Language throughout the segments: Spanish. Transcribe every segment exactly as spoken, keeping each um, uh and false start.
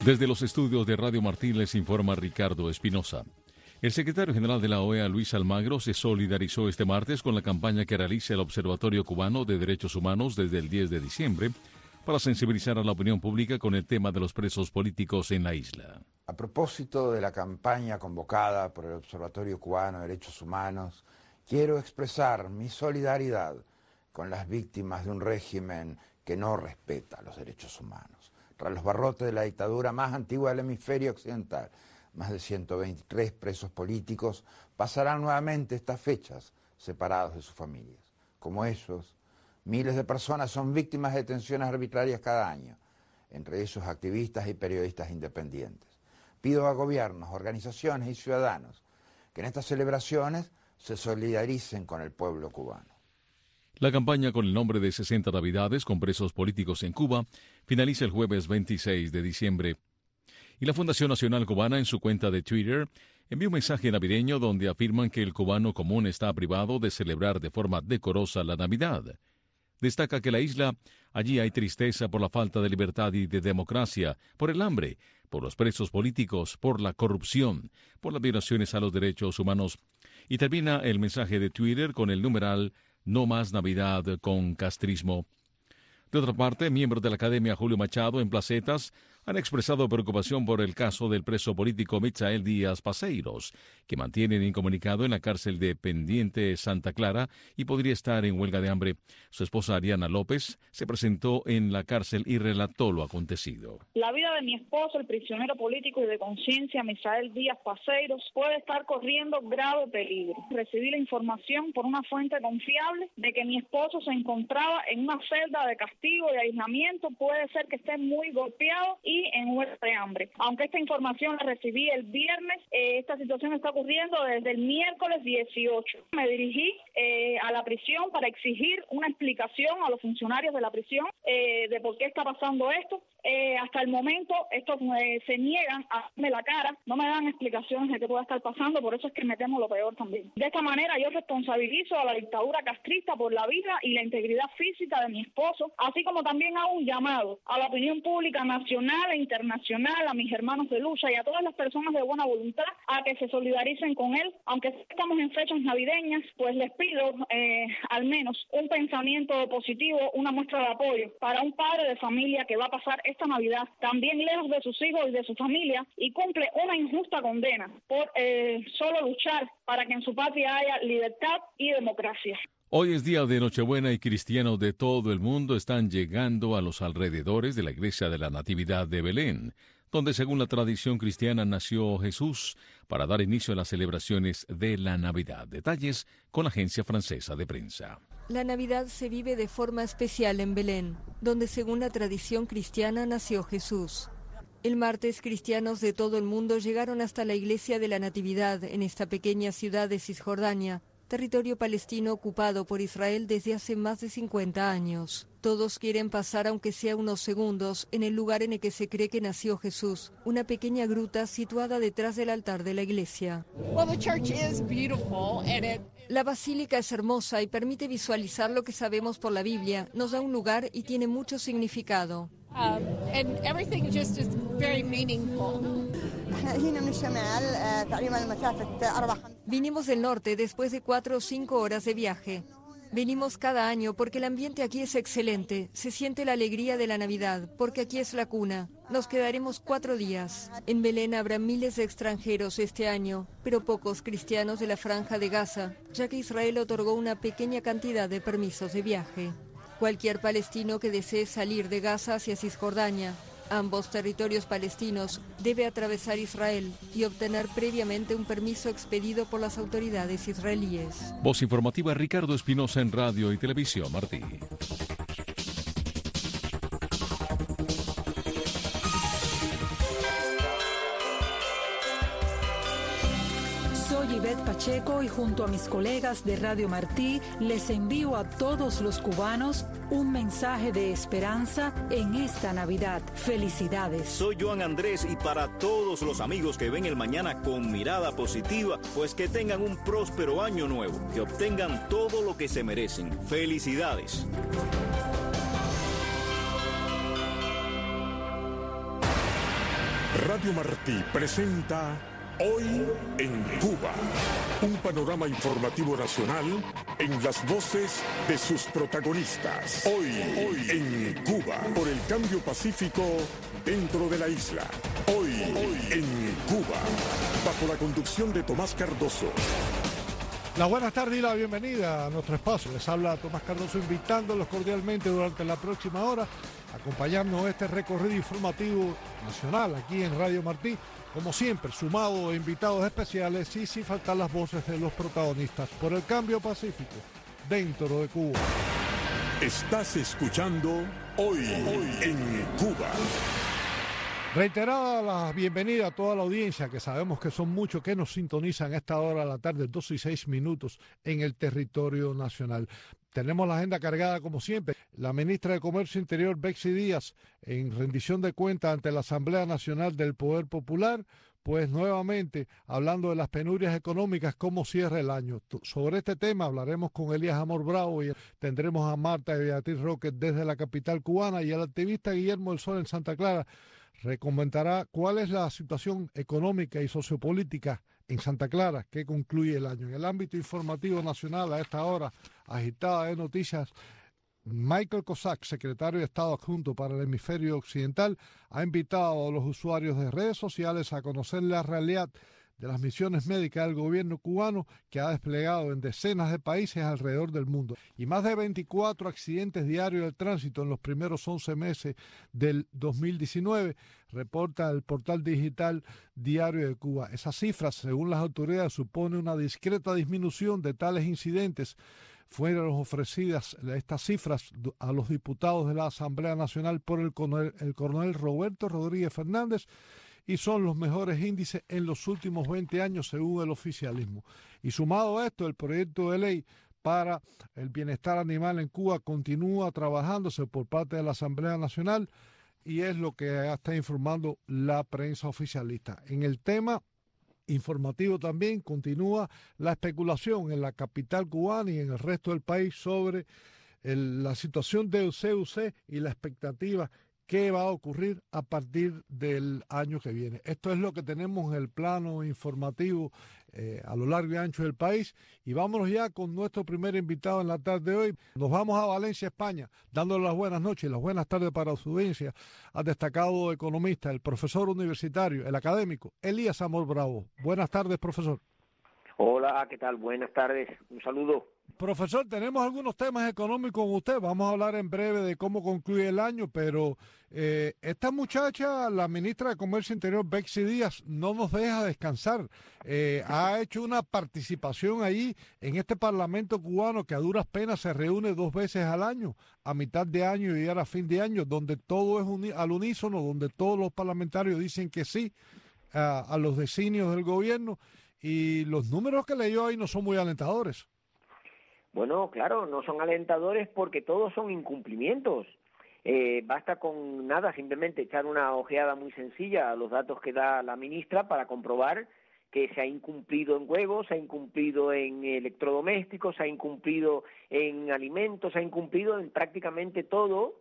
Desde los estudios de Radio Martí les informa Ricardo Espinosa. El secretario general de la O E A, Luis Almagro, se solidarizó este martes con la campaña que realiza el Observatorio Cubano de Derechos Humanos desde el diez de diciembre para sensibilizar a la opinión pública con el tema de los presos políticos en la isla. A propósito de la campaña convocada por el Observatorio Cubano de Derechos Humanos, quiero expresar mi solidaridad con las víctimas de un régimen que no respeta los derechos humanos. Tras los barrotes de la dictadura más antigua del hemisferio occidental, más de ciento veintitrés presos políticos pasarán nuevamente estas fechas separados de sus familias. Como ellos, miles de personas son víctimas de detenciones arbitrarias cada año, entre esos activistas y periodistas independientes. Pido a gobiernos, organizaciones y ciudadanos que en estas celebraciones se solidaricen con el pueblo cubano. La campaña con el nombre de sesenta Navidades con presos políticos en Cuba finaliza el jueves veintiséis de diciembre. Y la Fundación Nacional Cubana, en su cuenta de Twitter, envió un mensaje navideño donde afirman que el cubano común está privado de celebrar de forma decorosa la Navidad. Destaca que la isla, allí hay tristeza por la falta de libertad y de democracia, por el hambre, por los presos políticos, por la corrupción, por las violaciones a los derechos humanos. Y termina el mensaje de Twitter con el numeral No más Navidad con castrismo. De otra parte, miembros de la Academia Julio Machado en Placetas han expresado preocupación por el caso del preso político Michael Díaz Paseiros, que mantienen incomunicado en la cárcel de Pendiente Santa Clara y podría estar en huelga de hambre. Su esposa Ariana López se presentó en la cárcel y relató lo acontecido. La vida de mi esposo, el prisionero político y de conciencia Michael Díaz Paseiros, puede estar corriendo grave peligro. Recibí la información por una fuente confiable de que mi esposo se encontraba en una celda de castigo y aislamiento. Puede ser que esté muy golpeado y en huelga de hambre. Aunque esta información la recibí el viernes, eh, esta situación está ocurriendo desde el miércoles dieciocho. Me dirigí eh, a la prisión para exigir una explicación a los funcionarios de la prisión eh, de por qué está pasando esto. Eh, hasta el momento estos eh, se niegan a darme la cara, no me dan explicaciones de qué pueda estar pasando, por eso es que me temo lo peor también. De esta manera yo responsabilizo a la dictadura castrista por la vida y la integridad física de mi esposo, así como también hago un llamado a la opinión pública nacional e internacional, a mis hermanos de lucha y a todas las personas de buena voluntad a que se solidaricen con él. Aunque estamos en fechas navideñas, pues les pido eh, al menos un pensamiento positivo, una muestra de apoyo para un padre de familia que va a pasar esta Navidad también lejos de sus hijos y de su familia y cumple una injusta condena por eh, solo luchar para que en su patria haya libertad y democracia. Hoy es día de Nochebuena y cristianos de todo el mundo están llegando a los alrededores de la iglesia de la Natividad de Belén, donde según la tradición cristiana nació Jesús, para dar inicio a las celebraciones de la Navidad. Detalles con la agencia francesa de prensa. La Navidad se vive de forma especial en Belén, donde según la tradición cristiana nació Jesús. El martes, cristianos de todo el mundo llegaron hasta la iglesia de la Natividad en esta pequeña ciudad de Cisjordania, territorio palestino ocupado por Israel desde hace más de cincuenta años. Todos quieren pasar, aunque sea unos segundos, en el lugar en el que se cree que nació Jesús, una pequeña gruta situada detrás del altar de la iglesia. La basílica es hermosa y permite visualizar lo que sabemos por la Biblia, nos da un lugar y tiene mucho significado. Um, and everything just is very meaningful. Vinimos del norte después de cuatro o cinco horas de viaje. Venimos cada año porque el ambiente aquí es excelente. Se siente la alegría de la Navidad, porque aquí es la cuna. Nos quedaremos cuatro días. En Belén habrá miles de extranjeros este año, pero pocos cristianos de la Franja de Gaza, ya que Israel otorgó una pequeña cantidad de permisos de viaje. Cualquier palestino que desee salir de Gaza hacia Cisjordania, ambos territorios palestinos, debe atravesar Israel y obtener previamente un permiso expedido por las autoridades israelíes. Voz informativa Ricardo Espinosa en Radio y Televisión Martí. Soy Ivette Pacheco y junto a mis colegas de Radio Martí les envío a todos los cubanos un mensaje de esperanza en esta Navidad. Felicidades. Soy Joan Andrés y para todos los amigos que ven el mañana con mirada positiva, pues que tengan un próspero año nuevo, que obtengan todo lo que se merecen. Felicidades. Radio Martí presenta Hoy en Cuba, un panorama informativo nacional en las voces de sus protagonistas. Hoy, hoy en Cuba, por el cambio pacífico dentro de la isla. Hoy, hoy en Cuba, bajo la conducción de Tomás Cardoso. La buenas tardes y la bienvenida a nuestro espacio. Les habla Tomás Cardoso invitándolos cordialmente durante la próxima hora a acompañarnos en este recorrido informativo nacional aquí en Radio Martí. Como siempre, sumado a invitados especiales y sin faltar las voces de los protagonistas por el cambio pacífico dentro de Cuba. Estás escuchando Hoy, hoy en Cuba. Reiterada la bienvenida a toda la audiencia, que sabemos que son muchos que nos sintonizan a esta hora de la tarde, dos y seis minutos en el territorio nacional. Tenemos la agenda cargada como siempre. La ministra de Comercio Interior, Betsy Díaz, en rendición de cuentas ante la Asamblea Nacional del Poder Popular, pues nuevamente hablando de las penurias económicas, cómo cierra el año. Sobre este tema hablaremos con Elías Amor Bravo y tendremos a Marta y Beatriz Roque desde la capital cubana, y el activista Guillermo del Sol en Santa Clara recomendará cuál es la situación económica y sociopolítica en Santa Clara que concluye el año. En el ámbito informativo nacional, a esta hora agitada de noticias, Michael Cossack, secretario de Estado adjunto para el hemisferio occidental, ha invitado a los usuarios de redes sociales a conocer la realidad de las misiones médicas del gobierno cubano, que ha desplegado en decenas de países alrededor del mundo. Y más de veinticuatro accidentes diarios de tránsito en los primeros once meses del dos mil diecinueve, reporta el portal digital Diario de Cuba. Esas cifras, según las autoridades, supone una discreta disminución de tales incidentes. Fueron ofrecidas estas cifras a los diputados de la Asamblea Nacional por el coronel, el coronel Roberto Rodríguez Fernández, y son los mejores índices en los últimos veinte años según el oficialismo. Y sumado a esto, el proyecto de ley para el bienestar animal en Cuba continúa trabajándose por parte de la Asamblea Nacional, y es lo que está informando la prensa oficialista. En el tema informativo también continúa la especulación en la capital cubana y en el resto del país sobre el, la situación del C U C y la expectativa qué va a ocurrir a partir del año que viene. Esto es lo que tenemos en el plano informativo eh, a lo largo y ancho del país. Y vámonos ya con nuestro primer invitado en la tarde de hoy. Nos vamos a Valencia, España, dándole las buenas noches y las buenas tardes para su audiencia al destacado economista, el profesor universitario, el académico, Elías Amor Bravo. Buenas tardes, profesor. Hola, ¿qué tal? Buenas tardes. Un saludo. Profesor, tenemos algunos temas económicos con usted. Vamos a hablar en breve de cómo concluye el año, pero eh, esta muchacha, la ministra de Comercio Interior, Betsy Díaz, no nos deja descansar. Eh, ha hecho una participación ahí en este Parlamento cubano que a duras penas se reúne dos veces al año, a mitad de año y ahora a fin de año, donde todo es uni- al unísono, donde todos los parlamentarios dicen que sí a, a los designios del gobierno, y los números que leyó ahí no son muy alentadores. Bueno, claro, no son alentadores porque todos son incumplimientos. Eh, basta con nada, simplemente echar una ojeada muy sencilla a los datos que da la ministra para comprobar que se ha incumplido en huevos, se ha incumplido en electrodomésticos, se ha incumplido en alimentos, se ha incumplido en prácticamente todo,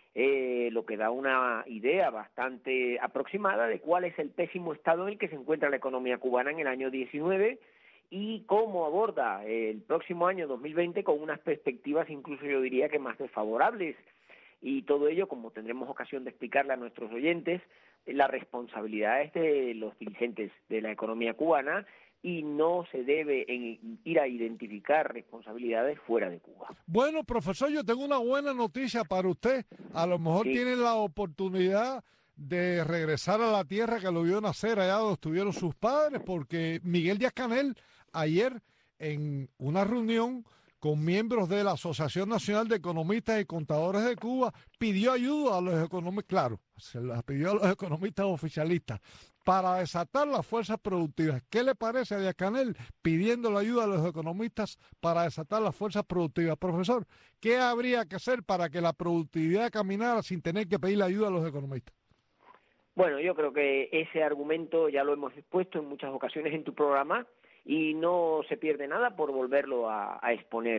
eh, lo que da una idea bastante aproximada de cuál es el pésimo estado en el que se encuentra la economía cubana en el año diecinueve, y cómo aborda el próximo año dos mil veinte con unas perspectivas incluso yo diría que más desfavorables. Y todo ello, como tendremos ocasión de explicarle a nuestros oyentes, la responsabilidad es de los dirigentes de la economía cubana, y no se debe en, ir a identificar responsabilidades fuera de Cuba. Bueno, profesor, yo tengo una buena noticia para usted. A lo mejor Sí. tiene la oportunidad de regresar a la tierra que lo vio nacer allá donde estuvieron sus padres, porque Miguel Díaz-Canel ayer en una reunión con miembros de la Asociación Nacional de Economistas y Contadores de Cuba pidió ayuda a los economistas, claro, se la pidió a los economistas oficialistas para desatar las fuerzas productivas. ¿Qué le parece a Díaz-Canel pidiendo la ayuda a los economistas para desatar las fuerzas productivas? Profesor, ¿qué habría que hacer para que la productividad caminara sin tener que pedirle ayuda a los economistas? Bueno, yo creo que ese argumento ya lo hemos expuesto en muchas ocasiones en tu programa y no se pierde nada por volverlo a, a exponer.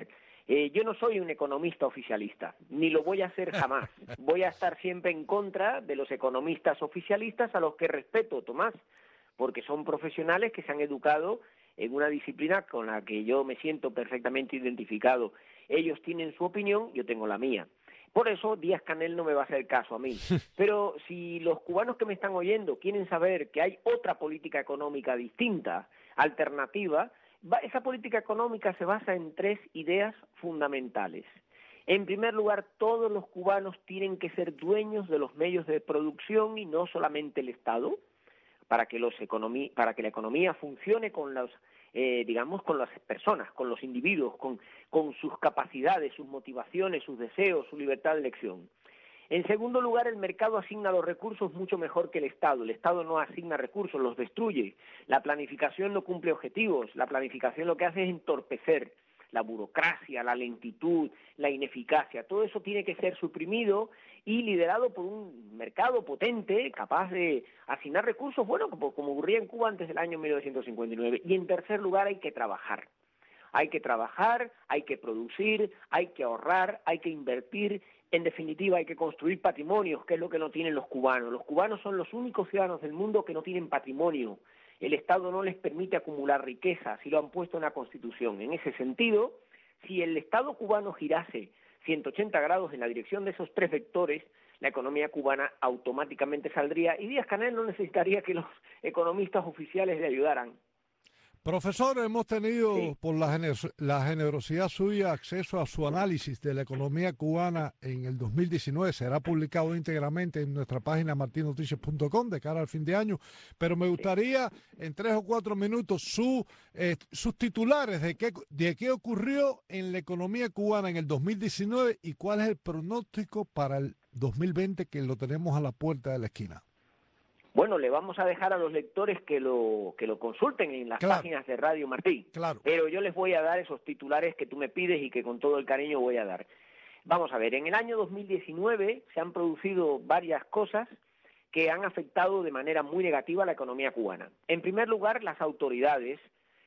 Eh, yo no soy un economista oficialista, ni lo voy a hacer jamás. Voy a estar siempre en contra de los economistas oficialistas, a los que respeto, Tomás, porque son profesionales que se han educado en una disciplina con la que yo me siento perfectamente identificado. Ellos tienen su opinión, yo tengo la mía. Por eso Díaz-Canel no me va a hacer caso a mí. Pero si los cubanos que me están oyendo quieren saber que hay otra política económica distinta, alternativa, esa política económica se basa en tres ideas fundamentales. En primer lugar, todos los cubanos tienen que ser dueños de los medios de producción y no solamente el Estado, para que, los economí- para que la economía funcione con los, eh, digamos, con las personas, con los individuos, con, con sus capacidades, sus motivaciones, sus deseos, su libertad de elección. En segundo lugar, el mercado asigna los recursos mucho mejor que el Estado. El Estado no asigna recursos, los destruye. La planificación no cumple objetivos. La planificación lo que hace es entorpecer la burocracia, la lentitud, la ineficacia. Todo eso tiene que ser suprimido y liderado por un mercado potente, capaz de asignar recursos, bueno, como, como ocurría en Cuba antes del año mil novecientos cincuenta y nueve. Y en tercer lugar, hay que trabajar. Hay que trabajar, hay que producir, hay que ahorrar, hay que invertir. En definitiva, hay que construir patrimonios, que es lo que no tienen los cubanos. Los cubanos son los únicos ciudadanos del mundo que no tienen patrimonio. El Estado no les permite acumular riqueza, si lo han puesto en la Constitución. En ese sentido, si el Estado cubano girase ciento ochenta grados en la dirección de esos tres vectores, la economía cubana automáticamente saldría y Díaz-Canel no necesitaría que los economistas oficiales le ayudaran. Profesor, hemos tenido, Sí. por la, gener- la generosidad suya, acceso a su análisis de la economía cubana en el dos mil diecinueve. Será publicado íntegramente en nuestra página martin noticias punto com de cara al fin de año. Pero me gustaría, en tres o cuatro minutos, su, eh, sus titulares de qué, de qué ocurrió en la economía cubana en el dos mil diecinueve y cuál es el pronóstico para el dos mil veinte, que lo tenemos a la puerta de la esquina. Bueno, le vamos a dejar a los lectores que lo que lo consulten en las Claro. páginas de Radio Martí. Claro. Pero yo les voy a dar esos titulares que tú me pides y que con todo el cariño voy a dar. Vamos a ver, en el año dos mil diecinueve se han producido varias cosas que han afectado de manera muy negativa a la economía cubana. En primer lugar, las autoridades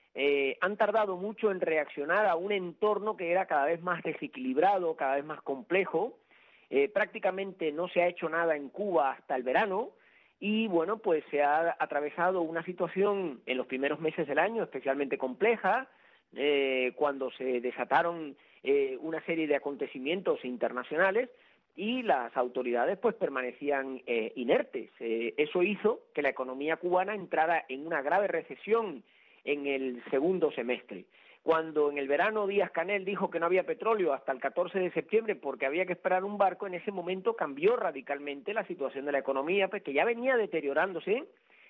eh, han tardado mucho en reaccionar a un entorno que era cada vez más desequilibrado, cada vez más complejo. Eh, prácticamente no se ha hecho nada en Cuba hasta el verano. Y bueno, pues se ha atravesado una situación en los primeros meses del año especialmente compleja, eh, cuando se desataron eh, una serie de acontecimientos internacionales y las autoridades pues permanecían eh, inertes. Eh, eso hizo que la economía cubana entrara en una grave recesión en el segundo semestre. Cuando en el verano Díaz-Canel dijo que no había petróleo hasta el catorce de septiembre porque había que esperar un barco, en ese momento cambió radicalmente la situación de la economía, pues, que ya venía deteriorándose,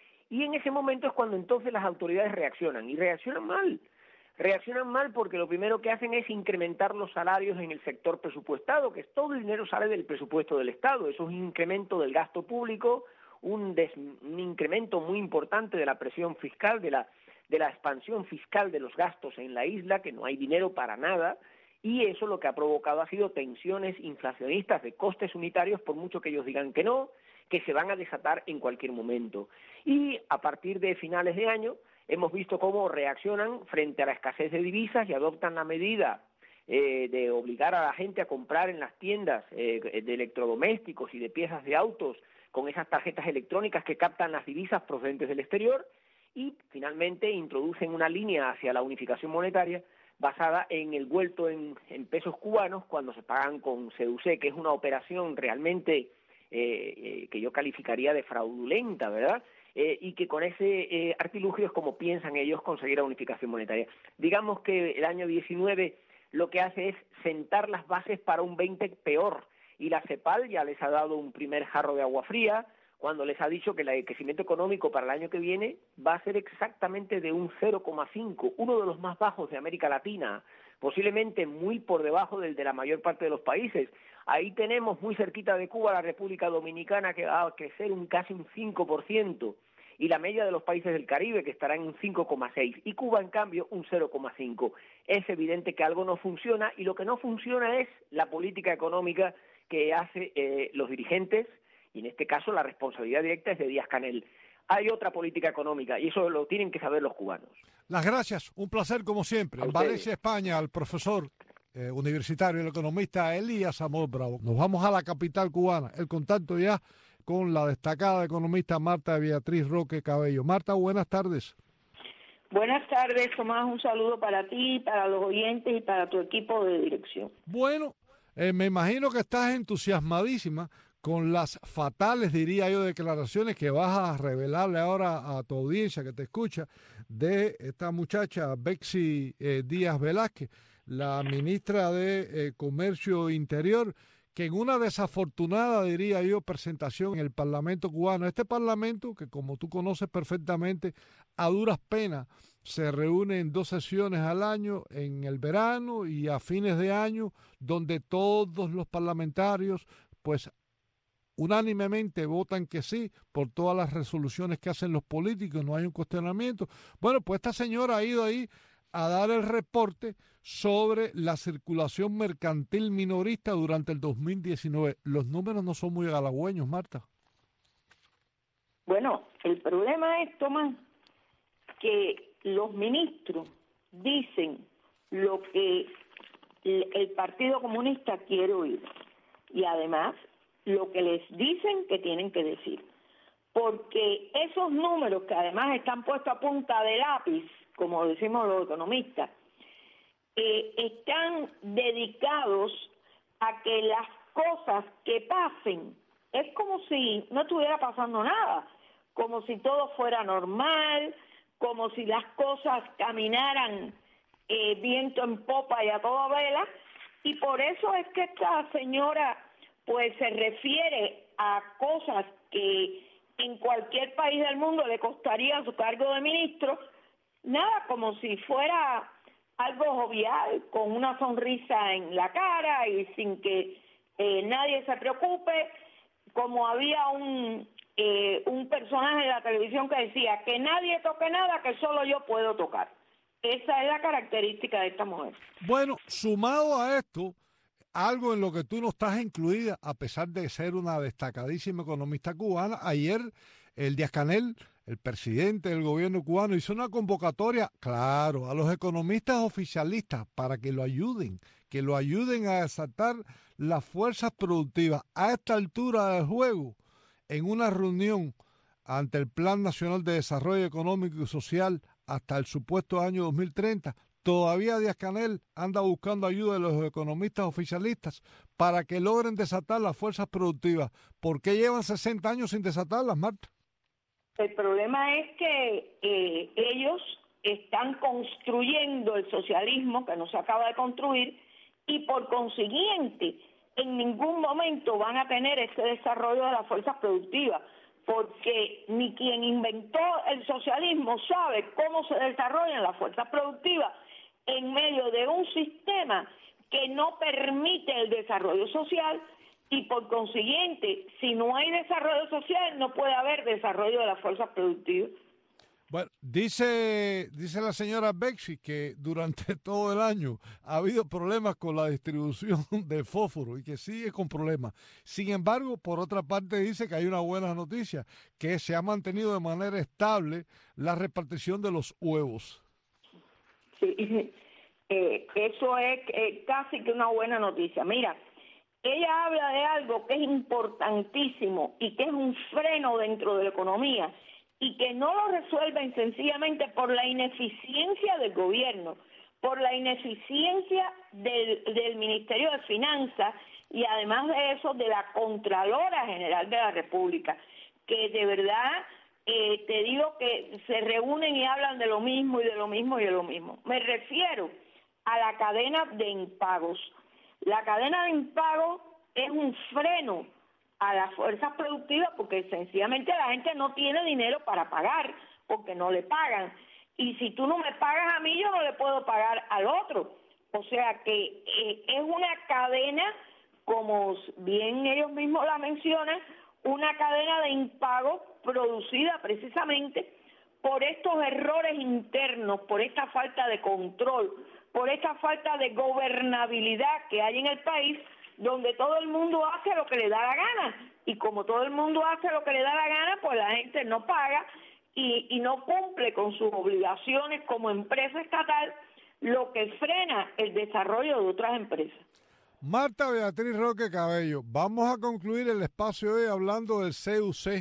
y en ese momento es cuando entonces las autoridades reaccionan, y reaccionan mal. Reaccionan mal porque lo primero que hacen es incrementar los salarios en el sector presupuestado, que todo el dinero sale del presupuesto del Estado. Eso es un incremento del gasto público, un, des, un incremento muy importante de la presión fiscal, de la de la expansión fiscal de los gastos en la isla, que no hay dinero para nada, y eso lo que ha provocado ha sido tensiones inflacionistas de costes unitarios, por mucho que ellos digan que no, que se van a desatar en cualquier momento. Y a partir de finales de año hemos visto cómo reaccionan frente a la escasez de divisas y adoptan la medida eh, de obligar a la gente a comprar en las tiendas eh, de electrodomésticos y de piezas de autos con esas tarjetas electrónicas que captan las divisas procedentes del exterior, y finalmente introducen una línea hacia la unificación monetaria basada en el vuelto en, en pesos cubanos cuando se pagan con C U C, que es una operación realmente eh, eh, que yo calificaría de fraudulenta, ¿verdad? Eh, y que con ese eh, artilugio es como piensan ellos conseguir la unificación monetaria. Digamos que el año diecinueve lo que hace es sentar las bases para un veinte peor, y la CEPAL ya les ha dado un primer jarro de agua fría, cuando les ha dicho que el crecimiento económico para el año que viene va a ser exactamente de un cero coma cinco, uno de los más bajos de América Latina, posiblemente muy por debajo del de la mayor parte de los países. Ahí tenemos muy cerquita de Cuba la República Dominicana, que va a crecer un casi un cinco por ciento, y la media de los países del Caribe, que estará en un cinco coma seis, y Cuba, en cambio, un cero coma cinco. Es evidente que algo no funciona, y lo que no funciona es la política económica que hacen eh, los dirigentes, y en este caso la responsabilidad directa es de Díaz-Canel. Hay otra política económica y eso lo tienen que saber los cubanos. Las gracias, un placer como siempre. En Valencia, España, al profesor eh, universitario, el economista Elías Amor Bravo. Nos vamos a la capital cubana, el contacto ya con la destacada economista Marta Beatriz Roque Cabello. Marta, buenas tardes. Buenas tardes, Tomás, un saludo para ti, para los oyentes y para tu equipo de dirección. Bueno, eh, me imagino que estás entusiasmadísima con las fatales, diría yo, declaraciones que vas a revelarle ahora a tu audiencia que te escucha de esta muchacha Betsy eh, Díaz Velázquez, la ministra de eh, Comercio Interior, que en una desafortunada, diría yo, presentación en el Parlamento cubano, este Parlamento que, como tú conoces perfectamente, a duras penas se reúne en dos sesiones al año, en el verano y a fines de año, donde todos los parlamentarios, pues, unánimemente votan que sí por todas las resoluciones que hacen los políticos, no hay un cuestionamiento. Bueno, pues esta señora ha ido ahí a dar el reporte sobre la circulación mercantil minorista durante el dos mil diecinueve. Los números no son muy halagüeños, Marta. Bueno, el problema es, Tomás, que los ministros dicen lo que el Partido Comunista quiere oír y además lo que les dicen que tienen que decir, porque esos números que además están puestos a punta de lápiz, como decimos los economistas, eh, están dedicados a que las cosas que pasen, es como si no estuviera pasando nada, como si todo fuera normal, como si las cosas caminaran eh, viento en popa y a toda vela, y por eso es que esta señora pues se refiere a cosas que en cualquier país del mundo le costaría su cargo de ministro, nada, como si fuera algo jovial, con una sonrisa en la cara y sin que eh, nadie se preocupe, como había un eh, un personaje de la televisión que decía que nadie toque nada, que solo yo puedo tocar. Esa es la característica de esta mujer. Bueno, sumado a esto, algo en lo que tú no estás incluida, a pesar de ser una destacadísima economista cubana, ayer el Díaz-Canel, el presidente del gobierno cubano, hizo una convocatoria, claro, a los economistas oficialistas para que lo ayuden, que lo ayuden a desatar las fuerzas productivas. A esta altura del juego, en una reunión ante el Plan Nacional de Desarrollo Económico y Social hasta el supuesto año dos mil treinta, todavía Díaz-Canel anda buscando ayuda de los economistas oficialistas para que logren desatar las fuerzas productivas. ¿Por qué llevan sesenta años sin desatarlas, Marta? El problema es que eh, ellos están construyendo el socialismo que no se acaba de construir y por consiguiente en ningún momento van a tener ese desarrollo de las fuerzas productivas, porque ni quien inventó el socialismo sabe cómo se desarrollan las fuerzas productivas en medio de un sistema que no permite el desarrollo social y por consiguiente, si no hay desarrollo social, no puede haber desarrollo de las fuerzas productivas. Bueno, dice, dice la señora Betsy que durante todo el año ha habido problemas con la distribución de fósforo y que sigue con problemas. Sin embargo, por otra parte dice que hay una buena noticia, que se ha mantenido de manera estable la repartición de los huevos. Sí, eh, eso es eh, casi que una buena noticia. Mira, ella habla de algo que es importantísimo y que es un freno dentro de la economía y que no lo resuelven sencillamente por la ineficiencia del gobierno, por la ineficiencia del, del Ministerio de Finanzas y además de eso de la Contralora General de la República, que de verdad eh, te digo que se reúnen y hablan de lo mismo y de lo mismo y de lo mismo. Me refiero a la cadena de impagos. La cadena de impagos es un freno a las fuerzas productivas porque sencillamente la gente no tiene dinero para pagar porque no le pagan. Y si tú no me pagas a mí, yo no le puedo pagar al otro. O sea que eh, es una cadena, como bien ellos mismos la mencionan, una cadena de impago producida precisamente por estos errores internos, por esta falta de control, por esta falta de gobernabilidad que hay en el país, donde todo el mundo hace lo que le da la gana. Y como todo el mundo hace lo que le da la gana, pues la gente no paga y, y no cumple con sus obligaciones como empresa estatal lo que frena el desarrollo de otras empresas. Marta Beatriz Roque Cabello, vamos a concluir el espacio hoy hablando del C U C,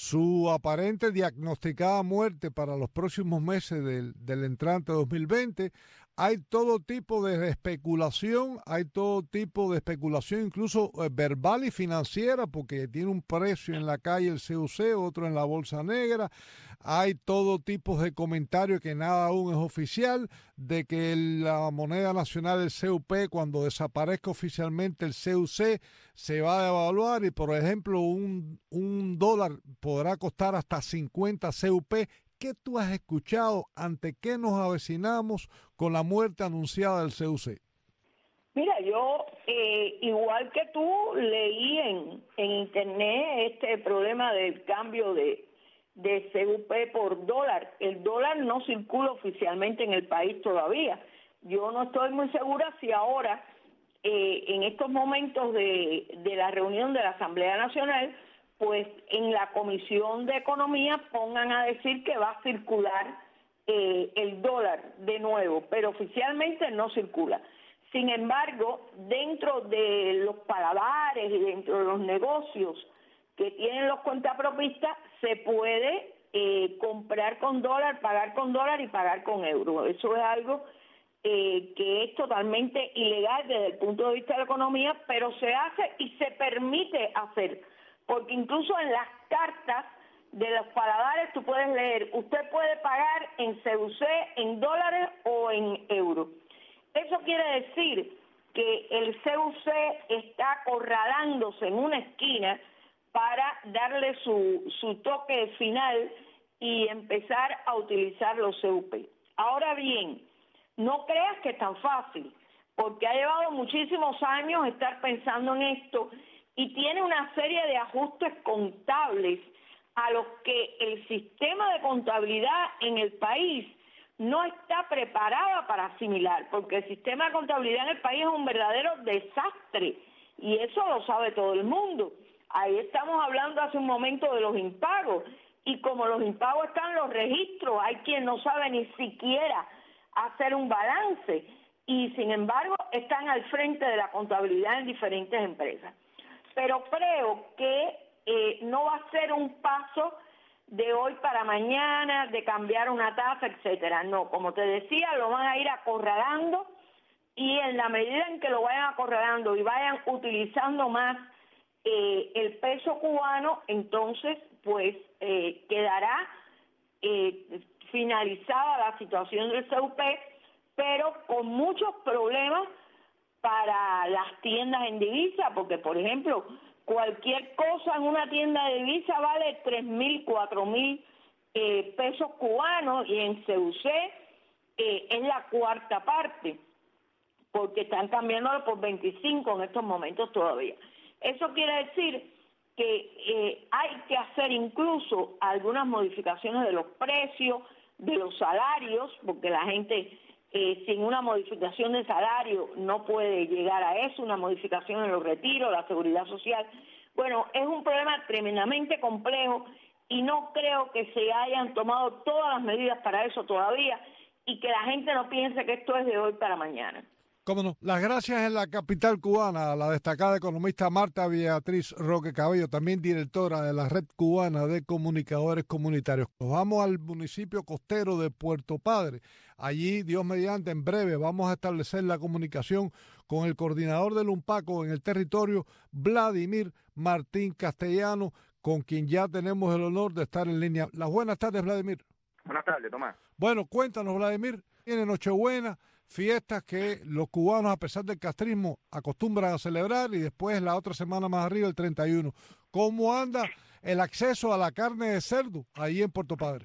su aparente diagnosticada muerte para los próximos meses del, del entrante dos mil veinte. Hay todo tipo de especulación, hay todo tipo de especulación, incluso eh, verbal y financiera, porque tiene un precio en la calle el C U C, otro en la bolsa negra. Hay todo tipo de comentarios que nada aún es oficial, de que la moneda nacional, el C U P, cuando desaparezca oficialmente el C U C, se va a devaluar y, por ejemplo, un, un dólar podrá costar hasta cincuenta C U P. ¿Qué tú has escuchado? ¿Ante qué nos avecinamos con la muerte anunciada del C U C? Mira, yo, eh, igual que tú, leí en, en internet este problema del cambio de, de C U P por dólar. El dólar no circula oficialmente en el país todavía. Yo no estoy muy segura si ahora, eh, en estos momentos de, de la reunión de la Asamblea Nacional, pues en la Comisión de Economía pongan a decir que va a circular eh, el dólar de nuevo, pero oficialmente no circula. Sin embargo, dentro de los paladares y dentro de los negocios que tienen los cuentapropistas, se puede eh, comprar con dólar, pagar con dólar y pagar con euro. Eso es algo eh, que es totalmente ilegal desde el punto de vista de la economía, pero se hace y se permite hacer. Porque incluso en las cartas de los paladares tú puedes leer, usted puede pagar en C U C, en dólares o en euros. Eso quiere decir que el C U C está acorralándose en una esquina para darle su, su toque final y empezar a utilizar los C U P. Ahora bien, no creas que es tan fácil, porque ha llevado muchísimos años estar pensando en esto y tiene una serie de ajustes contables a los que el sistema de contabilidad en el país no está preparada para asimilar, porque el sistema de contabilidad en el país es un verdadero desastre y eso lo sabe todo el mundo. Ahí estamos hablando hace un momento de los impagos y como los impagos están en los registros, hay quien no sabe ni siquiera hacer un balance y sin embargo están al frente de la contabilidad en diferentes empresas. Pero creo que eh, no va a ser un paso de hoy para mañana, de cambiar una tasa, etcétera. No, como te decía, lo van a ir acorralando y en la medida en que lo vayan acorralando y vayan utilizando más eh, el peso cubano, entonces pues eh, quedará eh, finalizada la situación del C U P, pero con muchos problemas para las tiendas en divisa, porque por ejemplo, cualquier cosa en una tienda de divisa vale tres mil, cuatro mil eh, pesos cubanos y en C U C eh, es la cuarta parte, porque están cambiándolo por veinticinco en estos momentos todavía. Eso quiere decir que eh, hay que hacer incluso algunas modificaciones de los precios, de los salarios, porque la gente Eh, sin una modificación de salario no puede llegar a eso, una modificación en los retiros, la seguridad social. Bueno, es un problema tremendamente complejo y no creo que se hayan tomado todas las medidas para eso todavía y que la gente no piense que esto es de hoy para mañana. Cómo no. Las gracias en la capital cubana a la destacada economista Marta Beatriz Roque Cabello, también directora de la Red Cubana de Comunicadores Comunitarios. Nos vamos al municipio costero de Puerto Padre. Allí, Dios mediante, en breve vamos a establecer la comunicación con el coordinador del UNPACO en el territorio, Vladimir Martín Castellano, con quien ya tenemos el honor de estar en línea. Las buenas tardes, Vladimir. Buenas tardes, Tomás. Bueno, cuéntanos, Vladimir, tiene Nochebuena, fiestas que los cubanos, a pesar del castrismo, acostumbran a celebrar y después la otra semana más arriba, el treinta y uno. ¿Cómo anda el acceso a la carne de cerdo ahí en Puerto Padre?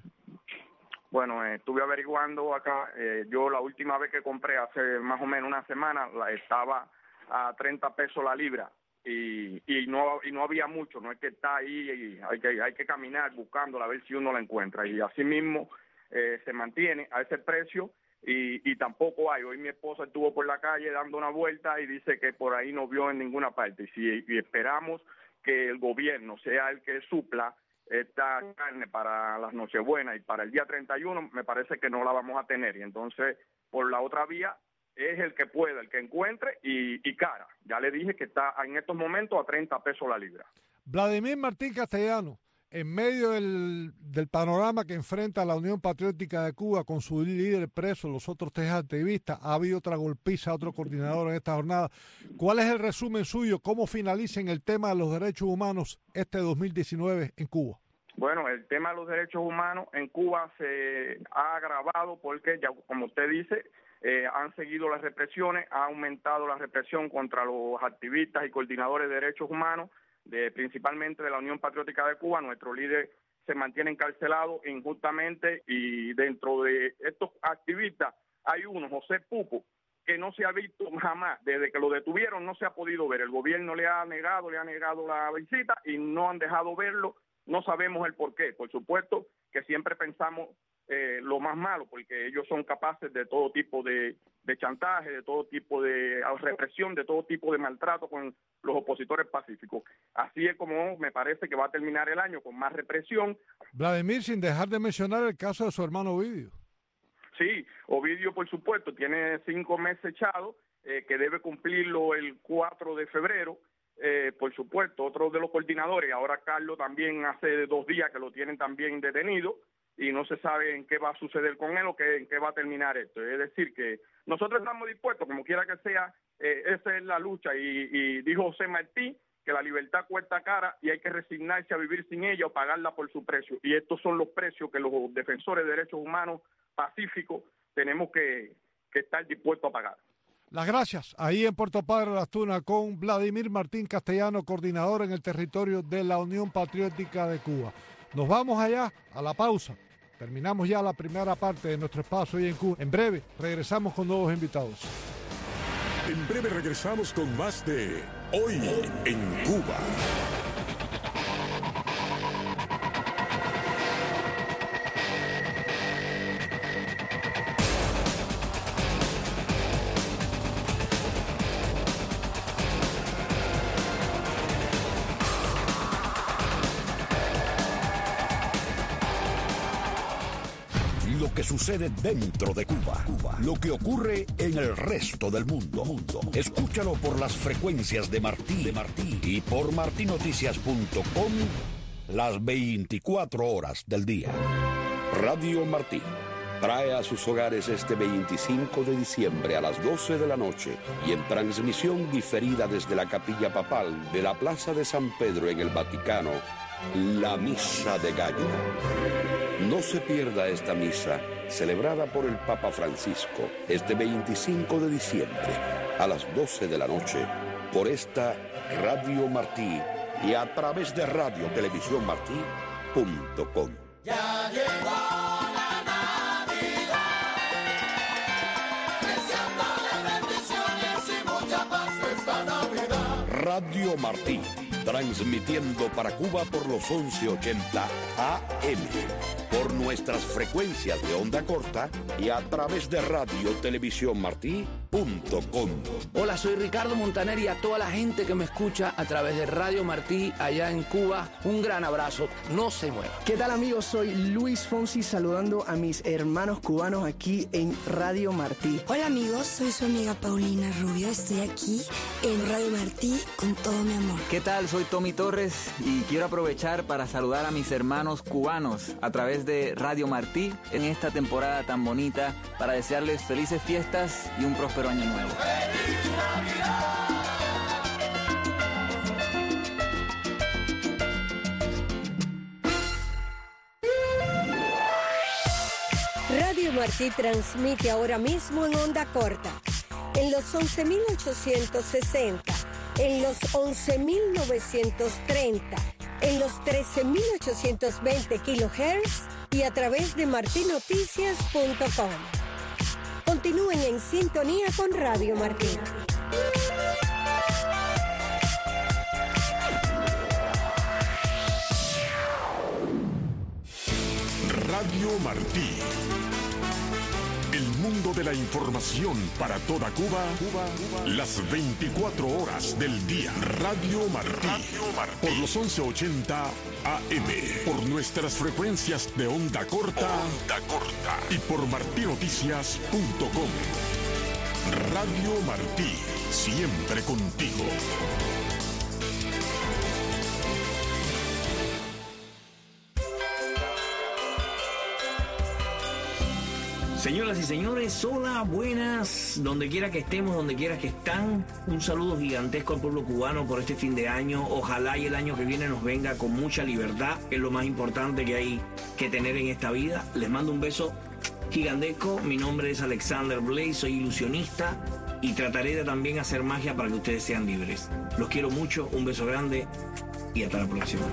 Bueno, eh, estuve averiguando acá, eh, yo la última vez que compré hace más o menos una semana, la estaba a treinta pesos la libra y, y no y no había mucho, no es que está ahí, y hay que hay que caminar buscándola a ver si uno la encuentra y así mismo eh, se mantiene a ese precio. Y, y tampoco hay. Hoy mi esposa estuvo por la calle dando una vuelta y dice que por ahí no vio en ninguna parte. Y, si, y esperamos que el gobierno sea el que supla esta carne para las Nochebuenas y para el día treinta y uno, me parece que no la vamos a tener. Y entonces, por la otra vía, es el que pueda, el que encuentre y, y cara. Ya le dije que está en estos momentos a treinta pesos la libra. Vladimir Martín Castellano, en medio del, del panorama que enfrenta la Unión Patriótica de Cuba con su líder preso, los otros tres activistas, ha habido otra golpiza, otro coordinador en esta jornada. ¿Cuál es el resumen suyo? ¿Cómo finaliza en el tema de los derechos humanos este dos mil diecinueve en Cuba? Bueno, el tema de los derechos humanos en Cuba se ha agravado porque, ya como usted dice, eh, han seguido las represiones, ha aumentado la represión contra los activistas y coordinadores de derechos humanos, de, principalmente de la Unión Patriótica de Cuba. Nuestro líder se mantiene encarcelado injustamente y dentro de estos activistas hay uno, José Pupo, que no se ha visto jamás. Desde que lo detuvieron no se ha podido ver. El gobierno le ha negado, le ha negado la visita y no han dejado verlo. No sabemos el por qué. Por supuesto que siempre pensamos eh, lo más malo, porque ellos son capaces de todo tipo de, de chantaje, de todo tipo de represión, de todo tipo de maltrato con los opositores pacíficos. Así es como me parece que va a terminar el año, con más represión. Vladimir, sin dejar de mencionar el caso de su hermano Ovidio. Sí, Ovidio, por supuesto, tiene cinco meses echado, eh, que debe cumplirlo el cuatro de febrero. Eh, por supuesto, otro de los coordinadores, ahora Carlos también hace dos días que lo tienen también detenido y no se sabe en qué va a suceder con él o que, en qué va a terminar esto. Es decir, que nosotros estamos dispuestos, como quiera que sea, eh, esa es la lucha y, y dijo José Martí que la libertad cuesta cara y hay que resignarse a vivir sin ella o pagarla por su precio. Y estos son los precios que los defensores de derechos humanos pacíficos tenemos que, que estar dispuestos a pagar. Las gracias. Ahí en Puerto Padre Las Tunas con Vladimir Martín Castellano, coordinador en el territorio de la Unión Patriótica de Cuba. Nos vamos allá a la pausa. Terminamos ya la primera parte de nuestro espacio hoy en Cuba. En breve regresamos con nuevos invitados. En breve regresamos con más de Hoy en Cuba. Lo que sucede dentro de Cuba, Cuba, lo que ocurre en el resto del mundo. mundo. Escúchalo por las frecuencias de Martí, de Martí y por martí noticias punto com las veinticuatro horas del día. Radio Martí trae a sus hogares este veinticinco de diciembre a las doce de la noche y en transmisión diferida desde la capilla papal de la Plaza de San Pedro en el Vaticano, la Misa de Gallo. No se pierda esta misa, celebrada por el Papa Francisco este veinticinco de diciembre a las doce de la noche, por esta Radio Martí y a través de radio televisión martí punto com. Ya llegó la Navidad, deseándole bendiciones y mucha paz esta Navidad. Radio Martí, transmitiendo para Cuba por los once ochenta A M, por nuestras frecuencias de onda corta y a través de radio televisión martí punto com. Hola, soy Ricardo Montaner y a toda la gente que me escucha a través de Radio Martí allá en Cuba, un gran abrazo, no se mueva. ¿Qué tal, amigos? Soy Luis Fonsi saludando a mis hermanos cubanos aquí en Radio Martí. Hola, amigos, soy su amiga Paulina Rubio, estoy aquí en Radio Martí con todo mi amor. ¿Qué tal? Soy Tommy Torres y quiero aprovechar para saludar a mis hermanos cubanos a través de Radio Martí en esta temporada tan bonita para desearles felices fiestas y un próspero año nuevo. ¡Feliz Navidad! Radio Martí transmite ahora mismo en onda corta, en los once mil ochocientos sesenta, en los once mil novecientos treinta, en los trece mil ochocientos veinte kilohertz y a través de martí noticias punto com. Continúen en sintonía con Radio Martí. Radio Martí. El mundo de la información para toda Cuba, Cuba, Cuba. Las veinticuatro horas del día. Radio Martí. Radio Martí. Por los once ochenta A M. Por nuestras frecuencias de onda corta. Onda corta. Y por martí noticias punto com. Radio Martí. Siempre contigo. Señoras y señores, hola, buenas, donde quiera que estemos, donde quiera que están, un saludo gigantesco al pueblo cubano por este fin de año. Ojalá y el año que viene nos venga con mucha libertad, que es lo más importante que hay que tener en esta vida. Les mando un beso gigantesco. Mi nombre es Alexander Blaze, soy ilusionista y trataré de también hacer magia para que ustedes sean libres. Los quiero mucho, un beso grande y hasta la próxima.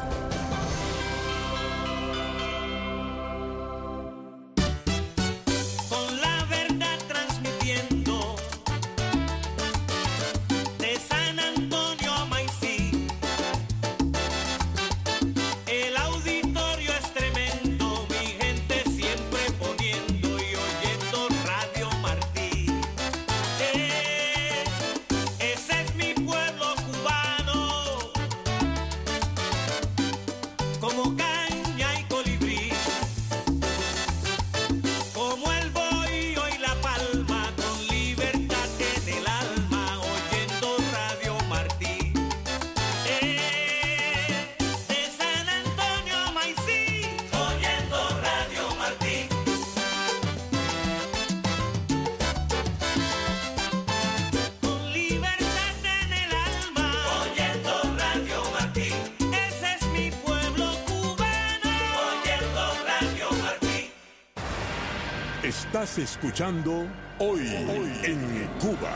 Estás escuchando Hoy, Hoy en Cuba.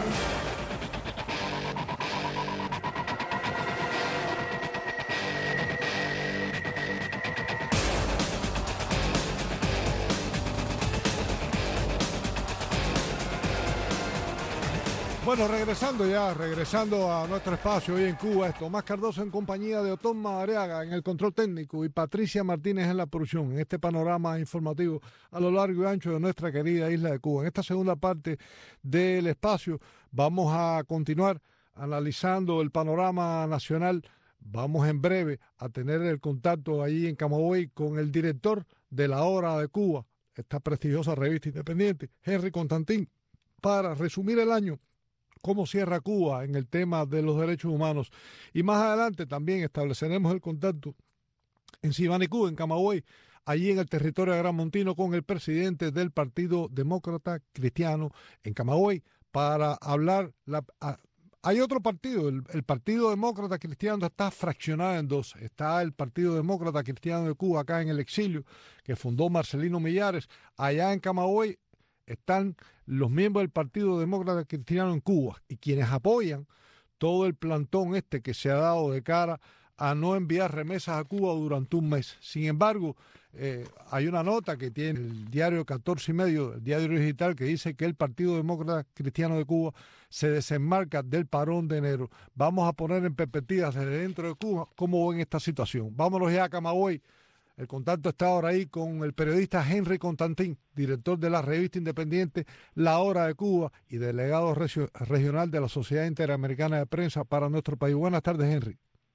Bueno, regresando ya, regresando a nuestro espacio hoy en Cuba, es Tomás Cardoso en compañía de Otón Madariaga en el control técnico y Patricia Martínez en la producción, en este panorama informativo a lo largo y ancho de nuestra querida isla de Cuba. En esta segunda parte del espacio vamos a continuar analizando el panorama nacional. Vamos en breve a tener el contacto allí en Camagüey con el director de La Hora de Cuba, esta prestigiosa revista independiente, Henry Constantín, para resumir el año, cómo cierra Cuba en el tema de los derechos humanos. Y más adelante también estableceremos el contacto en Sibanicú, en Camagüey, allí en el territorio de Gran Montino, con el presidente del Partido Demócrata Cristiano en Camagüey, para hablar... La, a, hay otro partido, el, el Partido Demócrata Cristiano está fraccionado en dos. Está el Partido Demócrata Cristiano de Cuba, acá en el exilio, que fundó Marcelino Millares. Allá en Camagüey están los miembros del Partido Demócrata Cristiano en Cuba y quienes apoyan todo el plantón este que se ha dado de cara a no enviar remesas a Cuba durante un mes. Sin embargo, eh, hay una nota que tiene el diario catorce y medio, el diario digital, que dice que el Partido Demócrata Cristiano de Cuba se desenmarca del parón de enero. Vamos a poner en perspectiva desde dentro de Cuba cómo ven esta situación. Vámonos ya a Camagüey. El contacto está ahora ahí con el periodista Henry Constantín, director de la revista independiente La Hora de Cuba y delegado regio, regional de la Sociedad Interamericana de Prensa para nuestro país. Buenas tardes, Henry.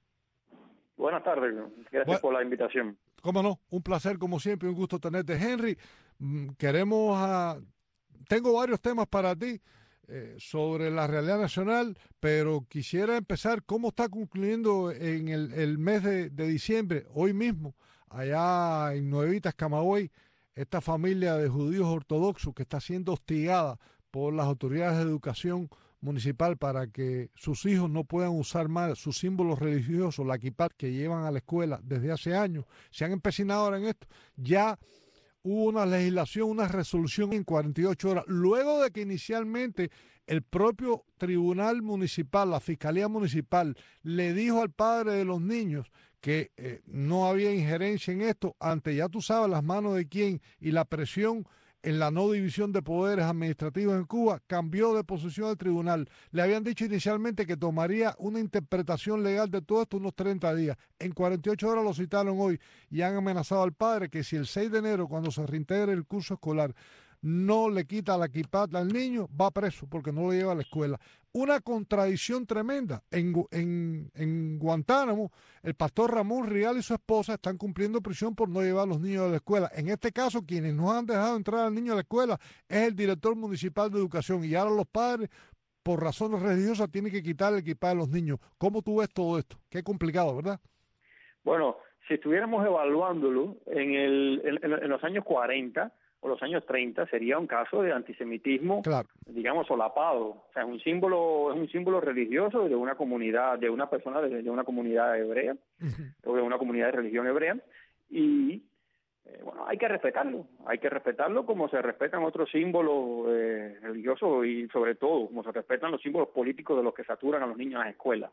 Buenas tardes, gracias bueno, por la invitación. Cómo no, un placer como siempre, un gusto tenerte. Henry, queremos, a... tengo varios temas para ti eh, sobre la realidad nacional, pero quisiera empezar, ¿cómo está concluyendo en el, el mes de, de diciembre, hoy mismo? Allá en Nuevitas, Camagüey, esta familia de judíos ortodoxos que está siendo hostigada por las autoridades de educación municipal para que sus hijos no puedan usar más sus símbolos religiosos, la kippah que llevan a la escuela desde hace años, se han empecinado ahora en esto. Ya hubo una legislación, una resolución en cuarenta y ocho horas, luego de que inicialmente el propio tribunal municipal, la fiscalía municipal, le dijo al padre de los niños que eh, no había injerencia en esto, ante ya tú sabes las manos de quién y la presión en la no división de poderes administrativos en Cuba, cambió de posición el tribunal. Le habían dicho inicialmente que tomaría una interpretación legal de todo esto unos treinta días. En cuarenta y ocho horas lo citaron hoy y han amenazado al padre que si el seis de enero, cuando se reintegre el curso escolar, no le quita la equipada al niño, va preso porque no lo lleva a la escuela. Una contradicción tremenda. En, en, en Guantánamo, el pastor Ramón Rial y su esposa están cumpliendo prisión por no llevar a los niños a la escuela. En este caso, quienes no han dejado entrar al niño a la escuela es el director municipal de educación, y ahora los padres, por razones religiosas, tienen que quitar el equipaje a los niños. ¿Cómo tú ves todo esto? Qué complicado, ¿verdad? Bueno, si estuviéramos evaluándolo en, el, en, en los años cuarenta o los años treinta, sería un caso de antisemitismo, claro, digamos, solapado. O sea, es un símbolo, es un símbolo religioso de una comunidad, de una persona de, de una comunidad hebrea, uh-huh, o de una comunidad de religión hebrea, y eh, bueno, hay que respetarlo, hay que respetarlo como se respetan otros símbolos eh, religiosos, y sobre todo como se respetan los símbolos políticos de los que saturan a los niños en las escuelas.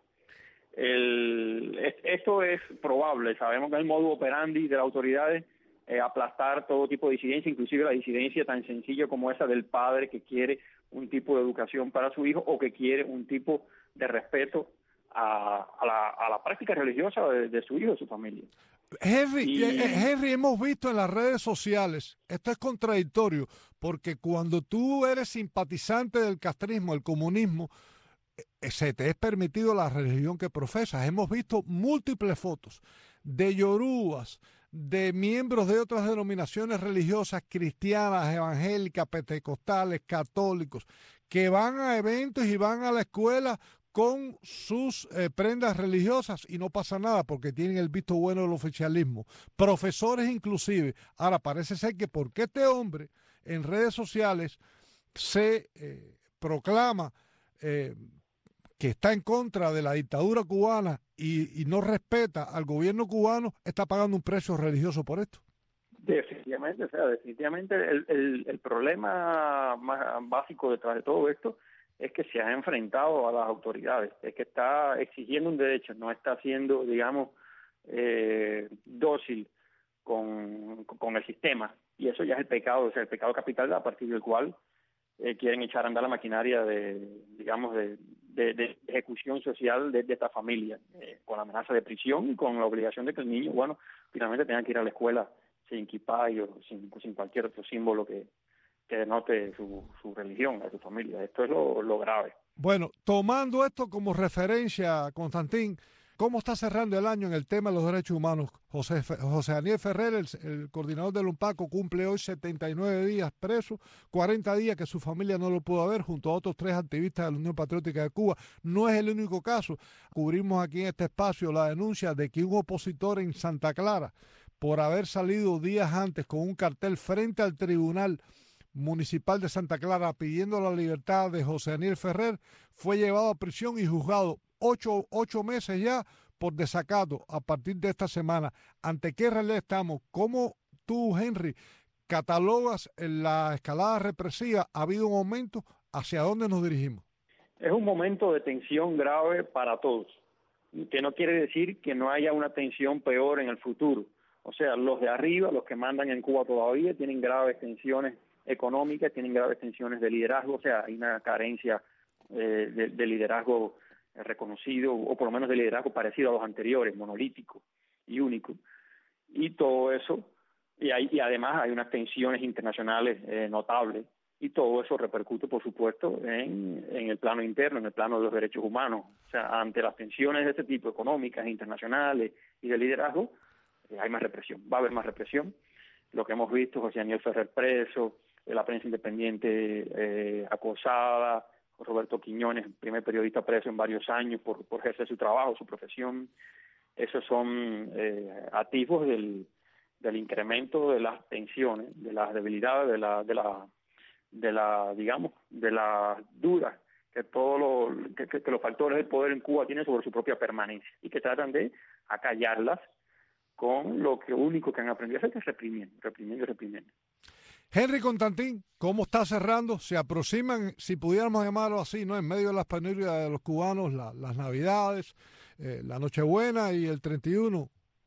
El, esto es probable, sabemos que el modus operandi de las autoridades eh, aplastar todo tipo de disidencia, inclusive la disidencia tan sencilla como esa del padre que quiere un tipo de educación para su hijo o que quiere un tipo de respeto a, a, la, a la práctica religiosa de, de su hijo, de su familia. Henry, y... Henry, hemos visto en las redes sociales, esto es contradictorio, porque cuando tú eres simpatizante del castrismo, el comunismo, se te es permitido la religión que profesas. Hemos visto múltiples fotos de yorubas, de miembros de otras denominaciones religiosas, cristianas, evangélicas, pentecostales, católicos, que van a eventos y van a la escuela con sus eh, prendas religiosas y no pasa nada porque tienen el visto bueno del oficialismo. Profesores inclusive. Ahora parece ser que porque este hombre en redes sociales se eh, proclama eh, que está en contra de la dictadura cubana y, y no respeta al gobierno cubano, está pagando un precio religioso por esto. Definitivamente, o sea, definitivamente el, el, el problema más básico detrás de todo esto es que se ha enfrentado a las autoridades, es que está exigiendo un derecho, no está siendo, digamos, eh, dócil con, con el sistema, y eso ya es el pecado, o sea, el pecado capital a partir del cual eh, quieren echar a andar la maquinaria de, digamos, de, de, de ejecución social de, de esta familia, eh, con la amenaza de prisión y con la obligación de que el niño, bueno, finalmente tenga que ir a la escuela sin equipaje o sin, sin cualquier otro símbolo que que denote su, su religión, a su familia. Esto es lo, lo grave. Bueno, tomando esto como referencia, Constantín, ¿cómo está cerrando el año en el tema de los derechos humanos? José, José Daniel Ferrer, el, el coordinador del UNPACO, cumple hoy setenta y nueve días preso, cuarenta días que su familia no lo pudo ver, junto a otros tres activistas de la Unión Patriótica de Cuba. No es el único caso. Cubrimos aquí en este espacio la denuncia de que un opositor en Santa Clara, por haber salido días antes con un cartel frente al tribunal municipal de Santa Clara pidiendo la libertad de José Daniel Ferrer, fue llevado a prisión y juzgado ocho, ocho meses ya por desacato a partir de esta semana. ¿Ante qué relé estamos? ¿Cómo tú, Henry, catalogas la escalada represiva? ¿Ha habido un aumento? ¿Hacia dónde nos dirigimos? Es un momento de tensión grave para todos, que no quiere decir que no haya una tensión peor en el futuro. O sea, los de arriba, los que mandan en Cuba todavía, tienen graves tensiones económicas, tienen graves tensiones de liderazgo, o sea, hay una carencia eh, de, de liderazgo reconocido, o por lo menos de liderazgo parecido a los anteriores, monolítico y único, y todo eso, y, hay, y además hay unas tensiones internacionales eh, notables, y todo eso repercute, por supuesto, en, en el plano interno, en el plano de los derechos humanos. O sea, ante las tensiones de este tipo, económicas, internacionales y de liderazgo, eh, hay más represión, va a haber más represión. Lo que hemos visto, José Daniel Ferrer preso, la prensa independiente eh, acosada, Roberto Quiñones, primer periodista preso en varios años por, por ejercer su trabajo, su profesión. Esos son eh, atisbos del, del incremento de las tensiones, de las debilidades, de la, de la, de la, digamos, de las dudas que todos los que, que los factores del poder en Cuba tienen sobre su propia permanencia y que tratan de acallarlas con lo que único que han aprendido a hacer, que es reprimiendo, reprimiendo y reprimiendo. Henry Constantín, ¿cómo está cerrando? Se aproximan, si pudiéramos llamarlo así, ¿no? En medio de las penurias de los cubanos, la, las Navidades, eh, la Nochebuena y el treinta y uno,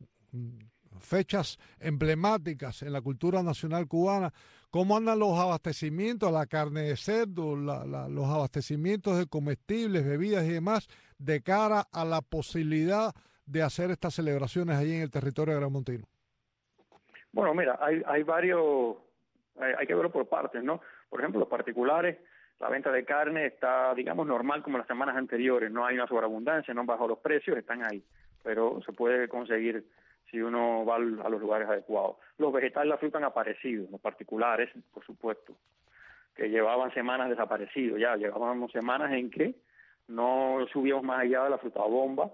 fechas emblemáticas en la cultura nacional cubana. ¿Cómo andan los abastecimientos, la carne de cerdo, la, la, los abastecimientos de comestibles, bebidas y demás, de cara a la posibilidad de hacer estas celebraciones allí en el territorio agramontino? Bueno, mira, hay, hay varios... hay, hay que verlo por partes, ¿no? Por ejemplo, los particulares, la venta de carne está, digamos, normal como las semanas anteriores, no hay una sobreabundancia, no han bajado los precios, están ahí, pero se puede conseguir si uno va a los lugares adecuados. Los vegetales y la fruta han aparecido, los particulares, por supuesto, que llevaban semanas desaparecidos, ya llevábamos semanas en que no subíamos más allá de la fruta bomba,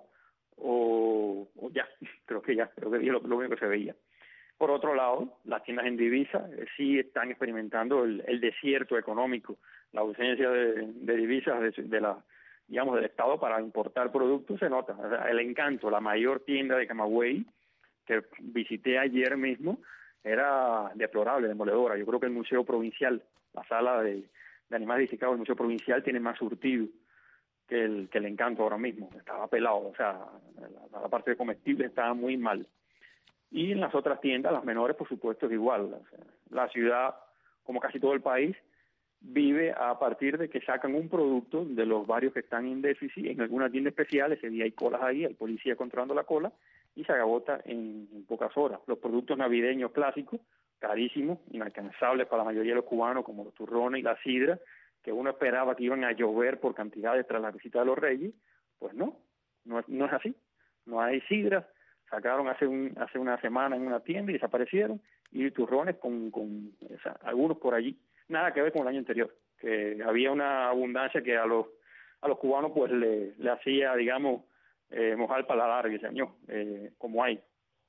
o, o ya, creo que ya, creo que es lo, lo único que se veía. Por otro lado, las tiendas en divisas eh, sí están experimentando el, el desierto económico, la ausencia de, de divisas de, de la, digamos, del Estado para importar productos se nota. O sea, el Encanto, la mayor tienda de Camagüey, que visité ayer mismo, era deplorable, demoledora. Yo creo que el Museo Provincial, la sala de, de animales dissecados del Museo Provincial, tiene más surtido que el, que el Encanto ahora mismo. Estaba pelado, o sea, la, la parte de comestibles estaba muy mal. Y en las otras tiendas, las menores, por supuesto, es igual. O sea, la ciudad, como casi todo el país, vive a partir de que sacan un producto de los varios que están en déficit. En alguna tienda especial, ese día hay colas ahí, hay policía controlando la cola, y se agota en, en pocas horas. Los productos navideños clásicos, carísimos, inalcanzables para la mayoría de los cubanos, como los turrones y la sidra, que uno esperaba que iban a llover por cantidades tras la visita de los Reyes, pues no, no es, no es así. No hay sidras, sacaron hace un, hace una semana en una tienda y desaparecieron, y turrones con, con o sea, algunos por allí. Nada que ver con el año anterior, que había una abundancia que a los a los cubanos pues le, le hacía, digamos, eh, mojar el paladar, y año, eh, como hay.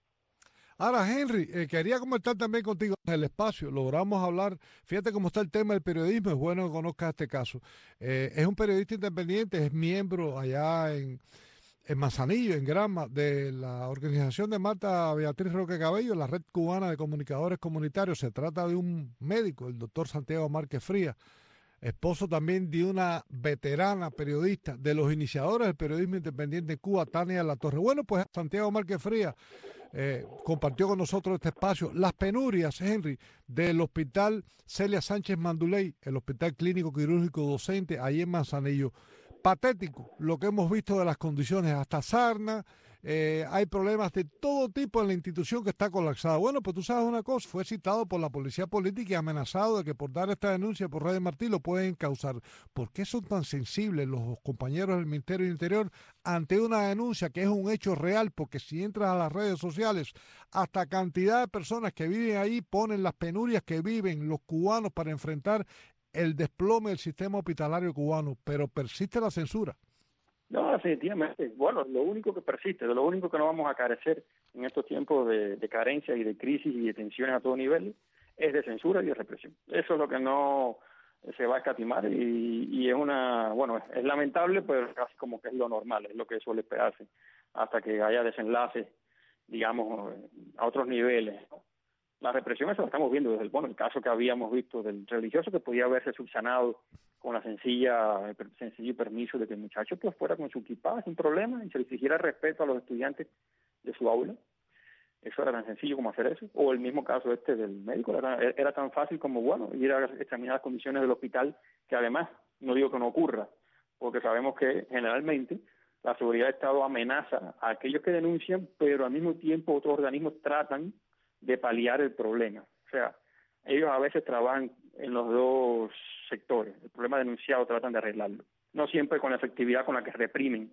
Ahora, Henry, eh, quería comentar también contigo en el espacio. Logramos hablar, fíjate cómo está el tema del periodismo, es bueno que conozcas este caso. Eh, es un periodista independiente, es miembro allá en, en Manzanillo, en Granma, de la organización de Marta Beatriz Roque Cabello, la Red Cubana de Comunicadores Comunitarios. Se trata de un médico, el doctor Santiago Márquez Frías, esposo también de una veterana periodista, de los iniciadores del periodismo independiente en Cuba, Tania Latorre. Bueno, pues Santiago Márquez Frías eh, compartió con nosotros este espacio. Las penurias, Henry, del hospital Celia Sánchez Manduley, el hospital clínico quirúrgico docente, ahí en Manzanillo. Patético lo que hemos visto de las condiciones, hasta sarna, eh, hay problemas de todo tipo en la institución que está colapsada. Bueno, pues tú sabes una cosa, fue citado por la policía política y amenazado de que por dar esta denuncia por Radio Martí lo pueden causar. ¿Por qué son tan sensibles los compañeros del Ministerio del Interior ante una denuncia que es un hecho real? Porque si entras a las redes sociales, hasta cantidad de personas que viven ahí ponen las penurias que viven los cubanos para enfrentar el desplome del sistema hospitalario cubano, pero persiste la censura. No, definitivamente. Bueno, lo único que persiste, lo único que no vamos a carecer en estos tiempos de, de carencia y de crisis y de tensiones a todo nivel es de censura y de represión. Eso es lo que no se va a escatimar y, y es una, bueno, es, es lamentable, pero casi como que es lo normal, es lo que suele esperarse hasta que haya desenlaces, digamos, a otros niveles. La represión, eso lo estamos viendo desde el, bueno, el caso que habíamos visto del religioso que podía haberse subsanado con la sencilla el sencillo permiso de que el muchacho pues fuera con su kipá sin problema y se le exigiera respeto a los estudiantes de su aula. Eso era tan sencillo como hacer eso. O el mismo caso este del médico, era, era tan fácil como, bueno, ir a examinar las condiciones del hospital, que además, no digo que no ocurra, porque sabemos que generalmente la seguridad del Estado amenaza a aquellos que denuncian, pero al mismo tiempo otros organismos tratan de paliar el problema. O sea, ellos a veces trabajan en los dos sectores. El problema denunciado tratan de arreglarlo. No siempre con la efectividad con la que reprimen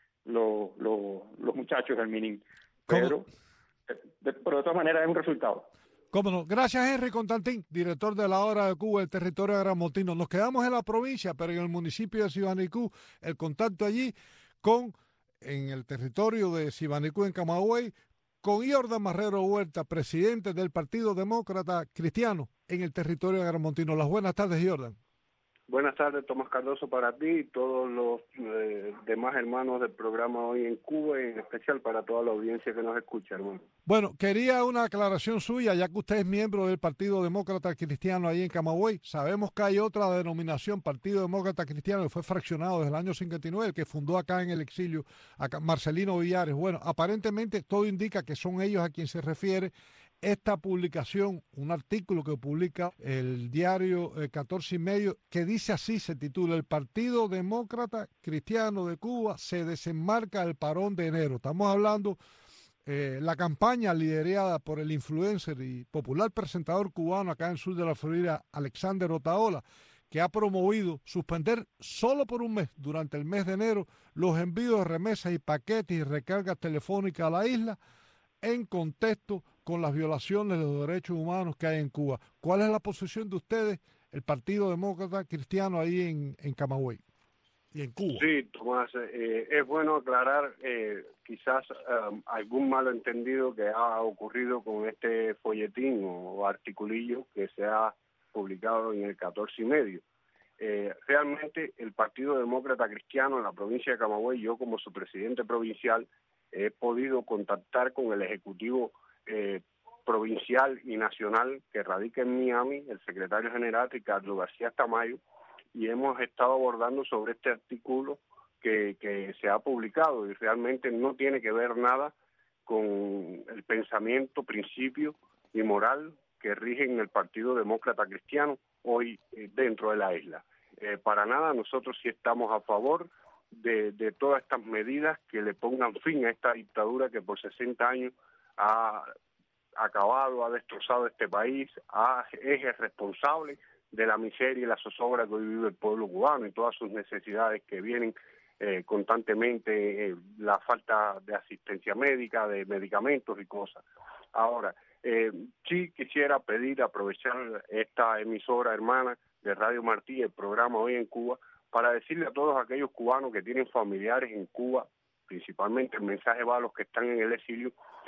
lo, lo, los muchachos del MININ. Pero de, de, pero de todas maneras es un resultado. Cómo no. Gracias, Henry Constantín, director de la Hora de Cuba, el territorio de Gran Montino. Nos quedamos en la provincia, pero en el municipio de Sibanicú, el contacto allí con, en el territorio de Sibanicú, en Camagüey, con Jordan Marrero Huerta, presidente del Partido Demócrata Cristiano en el territorio de Gran Montino. Las buenas tardes, Jordan. Buenas tardes, Tomás Cardoso, para ti y todos los eh, demás hermanos del programa Hoy en Cuba, y en especial para toda la audiencia que nos escucha, hermano. Bueno, quería una aclaración suya, ya que usted es miembro del Partido Demócrata Cristiano ahí en Camagüey. Sabemos que hay otra denominación, Partido Demócrata Cristiano, que fue fraccionado desde el año cincuenta y nueve, el que fundó acá en el exilio, acá, Marcelino Villares. Bueno, aparentemente todo indica que son ellos a quien se refiere esta publicación, un artículo que publica el diario eh, catorce y medio, que dice así, se titula: El Partido Demócrata Cristiano de Cuba se desenmarca del parón de enero. Estamos hablando eh, la campaña liderada por el influencer y popular presentador cubano acá en el sur de la Florida, Alexander Otaola, que ha promovido suspender solo por un mes, durante el mes de enero, los envíos de remesas y paquetes y recargas telefónicas a la isla en contexto con las violaciones de los derechos humanos que hay en Cuba. ¿Cuál es la posición de ustedes, el Partido Demócrata Cristiano, ahí en, en Camagüey y en Cuba? Sí, Tomás, eh, es bueno aclarar eh, quizás um, algún malentendido que ha ocurrido con este folletín o articulillo que se ha publicado en el catorce y medio. Eh, realmente el Partido Demócrata Cristiano en la provincia de Camagüey, yo como su presidente provincial, he podido contactar con el Ejecutivo eh, provincial y nacional que radica en Miami, el secretario general Ricardo García Tamayo, y hemos estado abordando sobre este artículo que, que se ha publicado, y realmente no tiene que ver nada con el pensamiento, principio y moral que rigen el Partido Demócrata Cristiano hoy eh, dentro de la isla. Eh, para nada, nosotros sí estamos a favor de, de todas estas medidas que le pongan fin a esta dictadura que por sesenta años ha acabado, ha destrozado este país, ha, es el responsable de la miseria y la zozobra que hoy vive el pueblo cubano y todas sus necesidades que vienen eh, constantemente, eh, la falta de asistencia médica, de medicamentos y cosas. Ahora, Eh, sí quisiera pedir, aprovechar esta emisora hermana de Radio Martí, el programa Hoy en Cuba, para decirle a todos aquellos cubanos que tienen familiares en Cuba, principalmente el mensaje va a los que están en el exilio,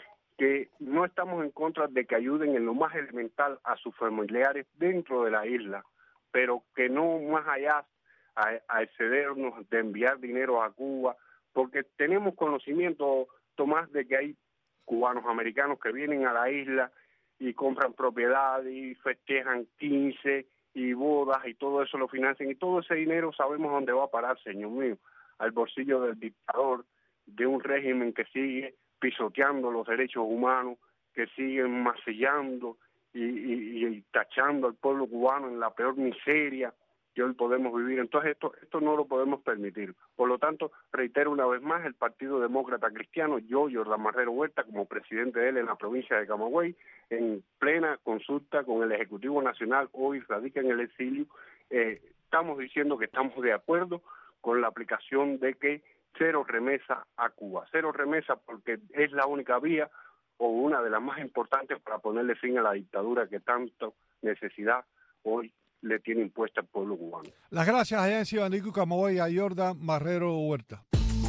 que no estamos en contra de que ayuden en lo más elemental a sus familiares dentro de la isla, pero que no más allá a, a excedernos de enviar dinero a Cuba, porque tenemos conocimiento, Tomás, de que hay cubanos americanos que vienen a la isla y compran propiedades y festejan quince y bodas y todo eso lo financian, y todo ese dinero sabemos dónde va a parar, señor mío, al bolsillo del dictador, de un régimen que sigue pisoteando los derechos humanos, que sigue masillando y, y, y tachando al pueblo cubano en la peor miseria que hoy podemos vivir. Entonces esto esto no lo podemos permitir. Por lo tanto, reitero una vez más, el Partido Demócrata Cristiano, yo, Jordán Marrero Huerta, como presidente de él en la provincia de Camagüey, en plena consulta con el Ejecutivo Nacional, hoy radica en el exilio, eh, estamos diciendo que estamos de acuerdo con la aplicación de que cero remesa a Cuba. Cero remesa porque es la única vía o una de las más importantes para ponerle fin a la dictadura que tanto necesidad hoy le tiene impuesta al pueblo cubano. Las gracias a Yancy Banico Camagüey y a Jordán Marrero Huerta.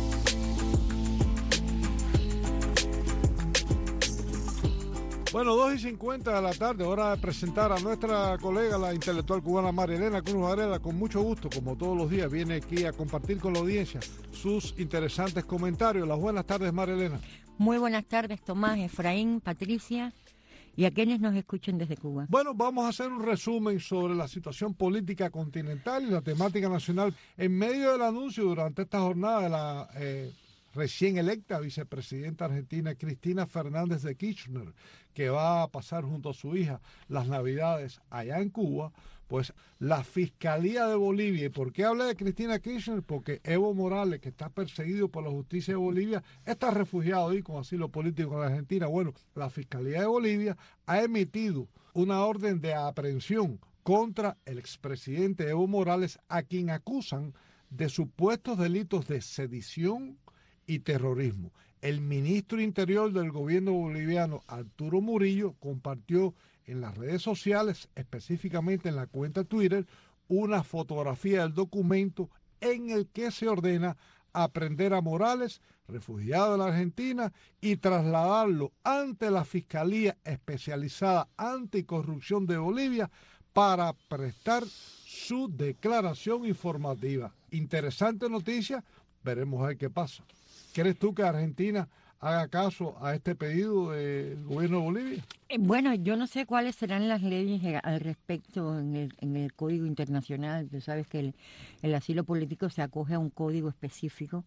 Bueno, dos y cincuenta de la tarde, hora de presentar a nuestra colega, la intelectual cubana María Elena Cruz Varela. Con mucho gusto, como todos los días, viene aquí a compartir con la audiencia sus interesantes comentarios. Las buenas tardes, María Elena. Muy buenas tardes, Tomás, Efraín, Patricia y a quienes nos escuchen desde Cuba. Bueno, vamos a hacer un resumen sobre la situación política continental y la temática nacional en medio del anuncio durante esta jornada de la eh, recién electa vicepresidenta argentina Cristina Fernández de Kirchner, que va a pasar junto a su hija las Navidades allá en Cuba. Pues la Fiscalía de Bolivia, ¿y por qué habla de Cristina Kirchner? Porque Evo Morales, que está perseguido por la justicia de Bolivia, está refugiado ahí con asilo político en la Argentina. Bueno, la Fiscalía de Bolivia ha emitido una orden de aprehensión contra el expresidente Evo Morales, a quien acusan de supuestos delitos de sedición y terrorismo. El ministro interior del gobierno boliviano, Arturo Murillo, compartió en las redes sociales, específicamente en la cuenta Twitter, una fotografía del documento en el que se ordena aprender a Morales, refugiado de la Argentina, y trasladarlo ante la Fiscalía Especializada Anticorrupción de Bolivia para prestar su declaración informativa. Interesante noticia, veremos a ver qué pasa. ¿Crees tú que Argentina haga caso a este pedido del gobierno de Bolivia? Eh, bueno, yo no sé cuáles serán las leyes al respecto en el, en el Código Internacional. Tú sabes que el, el asilo político se acoge a un código específico.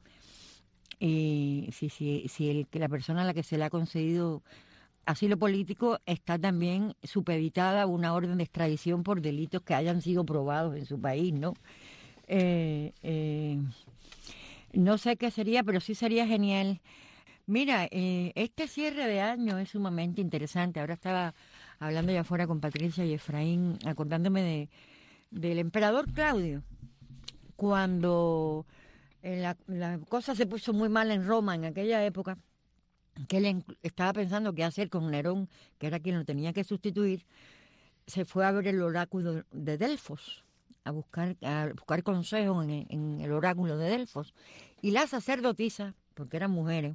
Eh, si si, si el, que la persona a la que se le ha concedido asilo político está también supeditada a una orden de extradición por delitos que hayan sido probados en su país, ¿no? Eh, eh, no sé qué sería, pero sí sería genial Mira, eh, este cierre de año es sumamente interesante. Ahora estaba hablando ya afuera con Patricia y Efraín, acordándome de del emperador Claudio, cuando eh, la, la cosa se puso muy mal en Roma en aquella época, que él estaba pensando qué hacer con Nerón, que era quien lo tenía que sustituir. Se fue a ver el oráculo de Delfos, a buscar a buscar consejo en, en el oráculo de Delfos. Y la sacerdotisa, porque eran mujeres,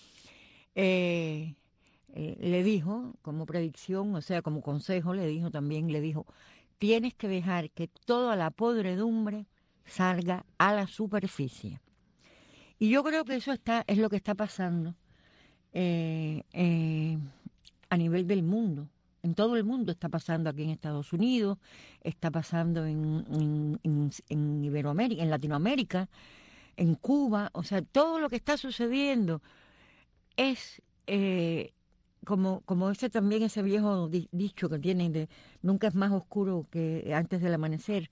eh, eh, le dijo, como predicción, o sea, como consejo, le dijo también, le dijo, tienes que dejar que toda la podredumbre salga a la superficie. Y yo creo que eso está es lo que está pasando eh, eh, a nivel del mundo. En todo el mundo está pasando, aquí en Estados Unidos, está pasando en, en, en, en Iberoamérica, en Latinoamérica, en Cuba. O sea, todo lo que está sucediendo es eh, como, como ese también ese viejo di, dicho que tienen de nunca es más oscuro que antes del amanecer.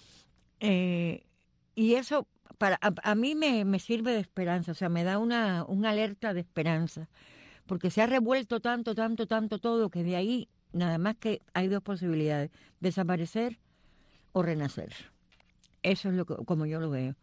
Eh, y eso para a, a mí me, me sirve de esperanza, o sea, me da una, una alerta de esperanza, porque se ha revuelto tanto, tanto, tanto todo que de ahí nada más que hay dos posibilidades, desaparecer o renacer. Eso es lo que, como yo lo veo.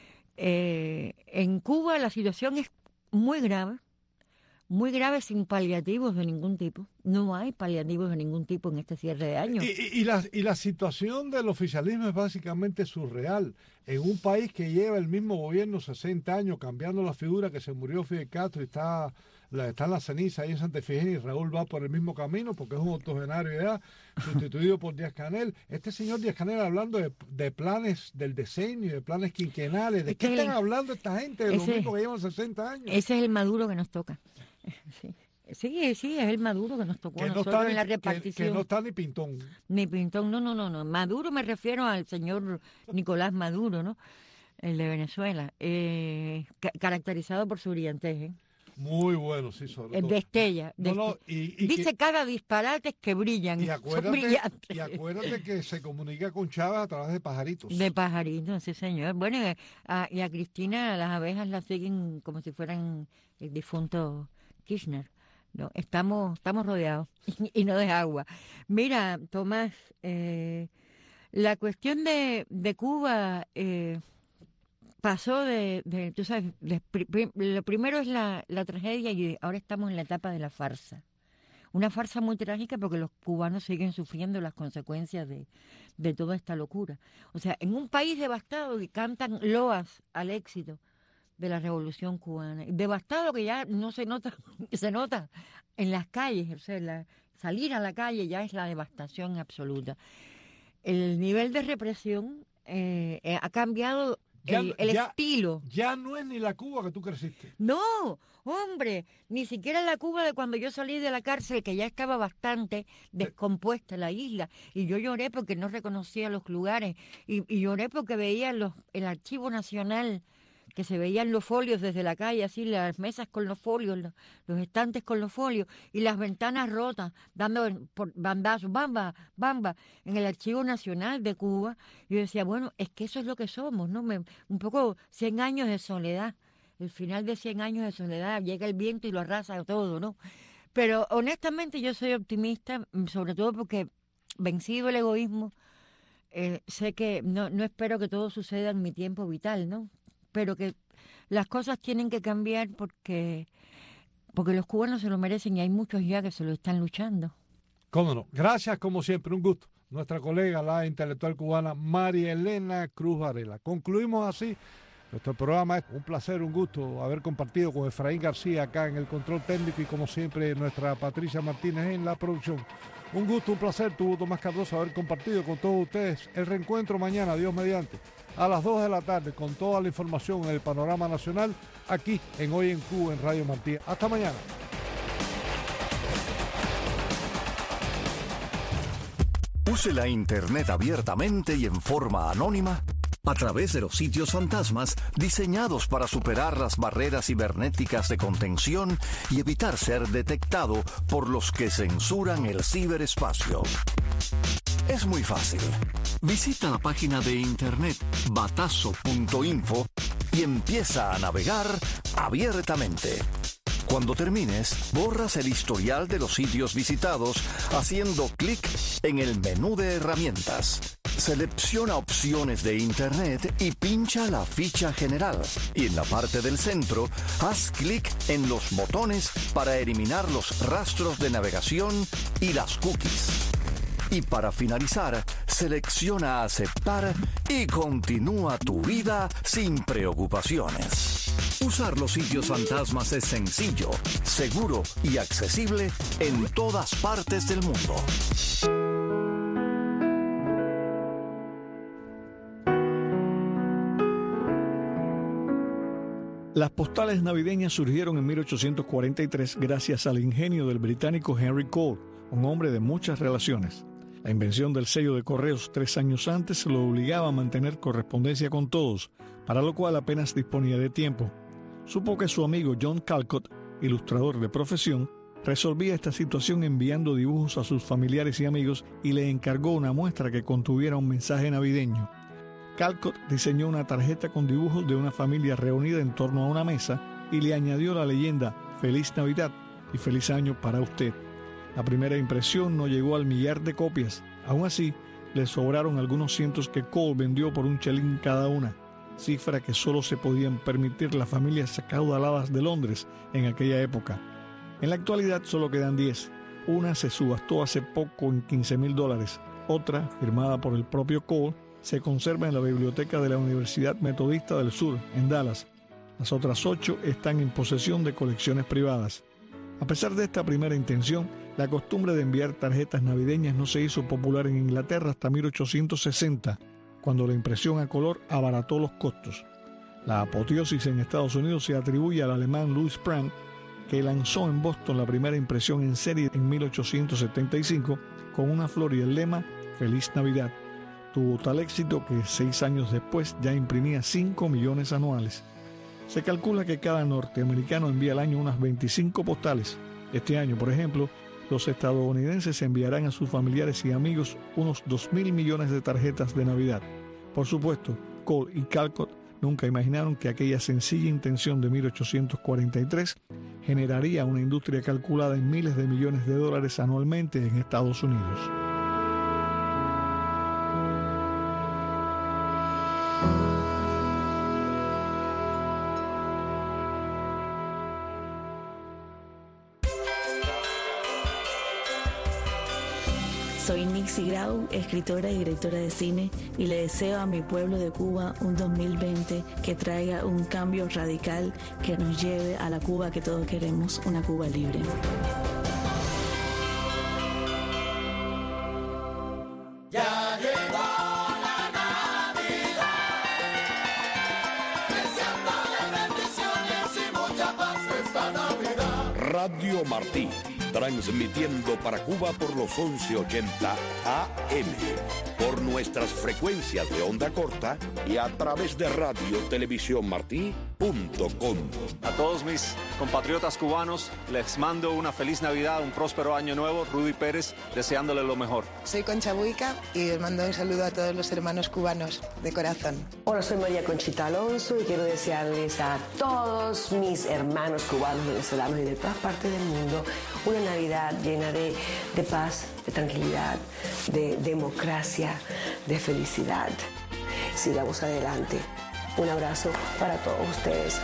Eh, en Cuba la situación es muy grave, muy grave sin paliativos de ningún tipo. No hay paliativos de ningún tipo en este cierre de año. Y, y, y, la, y la situación del oficialismo es básicamente surreal. En un país que lleva el mismo gobierno sesenta años, cambiando la figura, que se murió Fidel Castro y está, la, está en la ceniza ahí en Santa Efigenia, y Raúl va por el mismo camino porque es un octogenario ya, sustituido por Díaz-Canel. Este señor Díaz-Canel hablando de, de planes del decenio, de planes quinquenales. ¿De qué están hablando esta gente de los mismos que llevan sesenta años? Ese es el Maduro que nos toca. Sí. Sí, sí, es el Maduro que nos tocó a nosotros no en la repartición. Que, que no está ni pintón. Ni pintón, no, no, no, no. Maduro me refiero al señor Nicolás Maduro, ¿no? El de Venezuela, eh, ca caracterizado por su brillantez, ¿eh? Muy bueno, sí, sobre todo. Destella. No, no, y, y dice que, cada disparate que brillan. Y acuérdate, y acuérdate que se comunica con Chávez a través de pajaritos. De pajaritos, sí, señor. Bueno, y a, y a Cristina las abejas la siguen como si fueran el difunto Kirchner. No, estamos, estamos rodeados y, y no de agua. Mira, Tomás, eh, la cuestión de, de Cuba eh, pasó de, de, tú sabes, de, pri, lo primero es la, la tragedia y ahora estamos en la etapa de la farsa. Una farsa muy trágica porque los cubanos siguen sufriendo las consecuencias de, de toda esta locura. O sea, en un país devastado y cantan loas al éxito de la revolución cubana, devastado que ya no se nota, se nota en las calles, o sea, la, salir a la calle ya es la devastación absoluta. El nivel de represión eh, eh, ha cambiado ya, el, el ya, estilo. Ya no es ni la Cuba que tú creciste. No, hombre, ni siquiera la Cuba de cuando yo salí de la cárcel, que ya estaba bastante descompuesta la isla, y yo lloré porque no reconocía los lugares, y, y lloré porque veía los, el Archivo Nacional, que se veían los folios desde la calle, así las mesas con los folios, los, los estantes con los folios y las ventanas rotas, dando por bandazos, bamba, bamba, en el Archivo Nacional de Cuba. Y yo decía, bueno, es que eso es lo que somos, ¿no? Me, un poco cien años de soledad. El final de cien años de soledad, llega el viento y lo arrasa todo, ¿no? Pero honestamente yo soy optimista, sobre todo porque vencido el egoísmo, eh, sé que no, no espero que todo suceda en mi tiempo vital, ¿no? Pero que las cosas tienen que cambiar porque, porque los cubanos se lo merecen y hay muchos ya que se lo están luchando. Cómo no. Gracias, como siempre, un gusto. Nuestra colega, la intelectual cubana María Elena Cruz Varela. Concluimos así nuestro programa. Es un placer, un gusto haber compartido con Efraín García acá en el control técnico y como siempre nuestra Patricia Martínez en la producción. Un gusto, un placer, tuvo Tomás Cardoso haber compartido con todos ustedes el reencuentro mañana, Dios mediante, a las dos de la tarde con toda la información en el panorama nacional aquí en Hoy en Cuba en Radio Martí. Hasta mañana. Use la Internet abiertamente y en forma anónima a través de los sitios fantasmas diseñados para superar las barreras cibernéticas de contención y evitar ser detectado por los que censuran el ciberespacio. Es muy fácil. Visita la página de internet batazo punto info y empieza a navegar abiertamente. Cuando termines, borras el historial de los sitios visitados haciendo clic en el menú de herramientas. Selecciona opciones de Internet y pincha la ficha general. Y en la parte del centro, haz clic en los botones para eliminar los rastros de navegación y las cookies. Y para finalizar, selecciona aceptar y continúa tu vida sin preocupaciones. Usar los sitios fantasmas es sencillo, seguro y accesible en todas partes del mundo. Las postales navideñas surgieron en mil ochocientos cuarenta y tres gracias al ingenio del británico Henry Cole, un hombre de muchas relaciones. La invención del sello de correos tres años antes lo obligaba a mantener correspondencia con todos, para lo cual apenas disponía de tiempo. Supo que su amigo John Callcott, ilustrador de profesión, resolvía esta situación enviando dibujos a sus familiares y amigos y le encargó una muestra que contuviera un mensaje navideño. Callcott diseñó una tarjeta con dibujos de una familia reunida en torno a una mesa y le añadió la leyenda «Feliz Navidad y feliz año para usted». La primera impresión no llegó al millar de copias. Aún así, le sobraron algunos cientos que Cole vendió por un chelín cada una, cifra que solo se podían permitir las familias acaudaladas de Londres en aquella época. En la actualidad solo quedan diez. Una se subastó hace poco en quince mil dólares. Otra, firmada por el propio Cole, se conserva en la biblioteca de la Universidad Metodista del Sur, en Dallas. Las otras ocho están en posesión de colecciones privadas. A pesar de esta primera intención, la costumbre de enviar tarjetas navideñas no se hizo popular en Inglaterra hasta mil ochocientos sesenta, cuando la impresión a color abarató los costos. La apoteosis en Estados Unidos se atribuye al alemán Louis Prang, que lanzó en Boston la primera impresión en serie en mil ochocientos setenta y cinco con una flor y el lema «Feliz Navidad». Tuvo tal éxito que seis años después ya imprimía cinco millones anuales. Se calcula que cada norteamericano envía al año unas veinticinco postales. Este año, por ejemplo, los estadounidenses enviarán a sus familiares y amigos unos dos mil millones de tarjetas de Navidad. Por supuesto, Cole y Callcott nunca imaginaron que aquella sencilla intención de mil ochocientos cuarenta y tres generaría una industria calculada en miles de millones de dólares anualmente en Estados Unidos. Soy Nixie Grau, escritora y directora de cine, y le deseo a mi pueblo de Cuba un dos mil veinte que traiga un cambio radical que nos lleve a la Cuba que todos queremos, una Cuba libre. Ya llegó la Navidad, deseándole bendiciones y mucha paz esta Navidad. Radio Martí, transmitiendo para Cuba por los once ochenta A M, por nuestras frecuencias de onda corta y a través de radio televisión martí punto com. A todos mis compatriotas cubanos les mando una feliz Navidad, un próspero año nuevo. Rudy Pérez, deseándole lo mejor. Soy Concha Buica y les mando un saludo a todos los hermanos cubanos de corazón. Hola, soy María Conchita Alonso y quiero desearles a todos mis hermanos cubanos, venezolanos y de todas partes del mundo una Navidad llena de, de paz, de tranquilidad, de democracia, de felicidad. Sigamos adelante. Un abrazo para todos ustedes.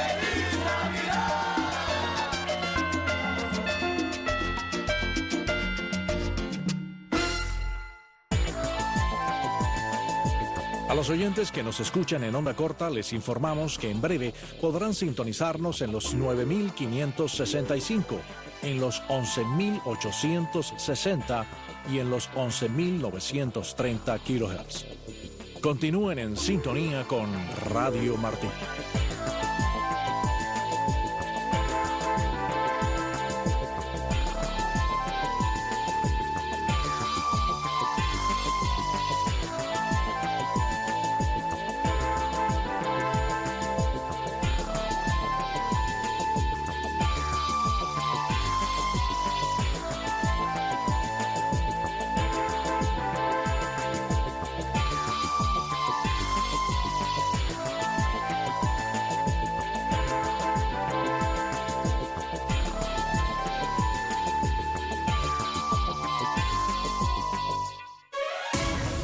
A los oyentes que nos escuchan en onda corta les informamos que en breve podrán sintonizarnos en los nueve mil quinientos sesenta y cinco, en los once mil ochocientos sesenta y en los once mil novecientos treinta kilohertz. Continúen en sintonía con Radio Martí.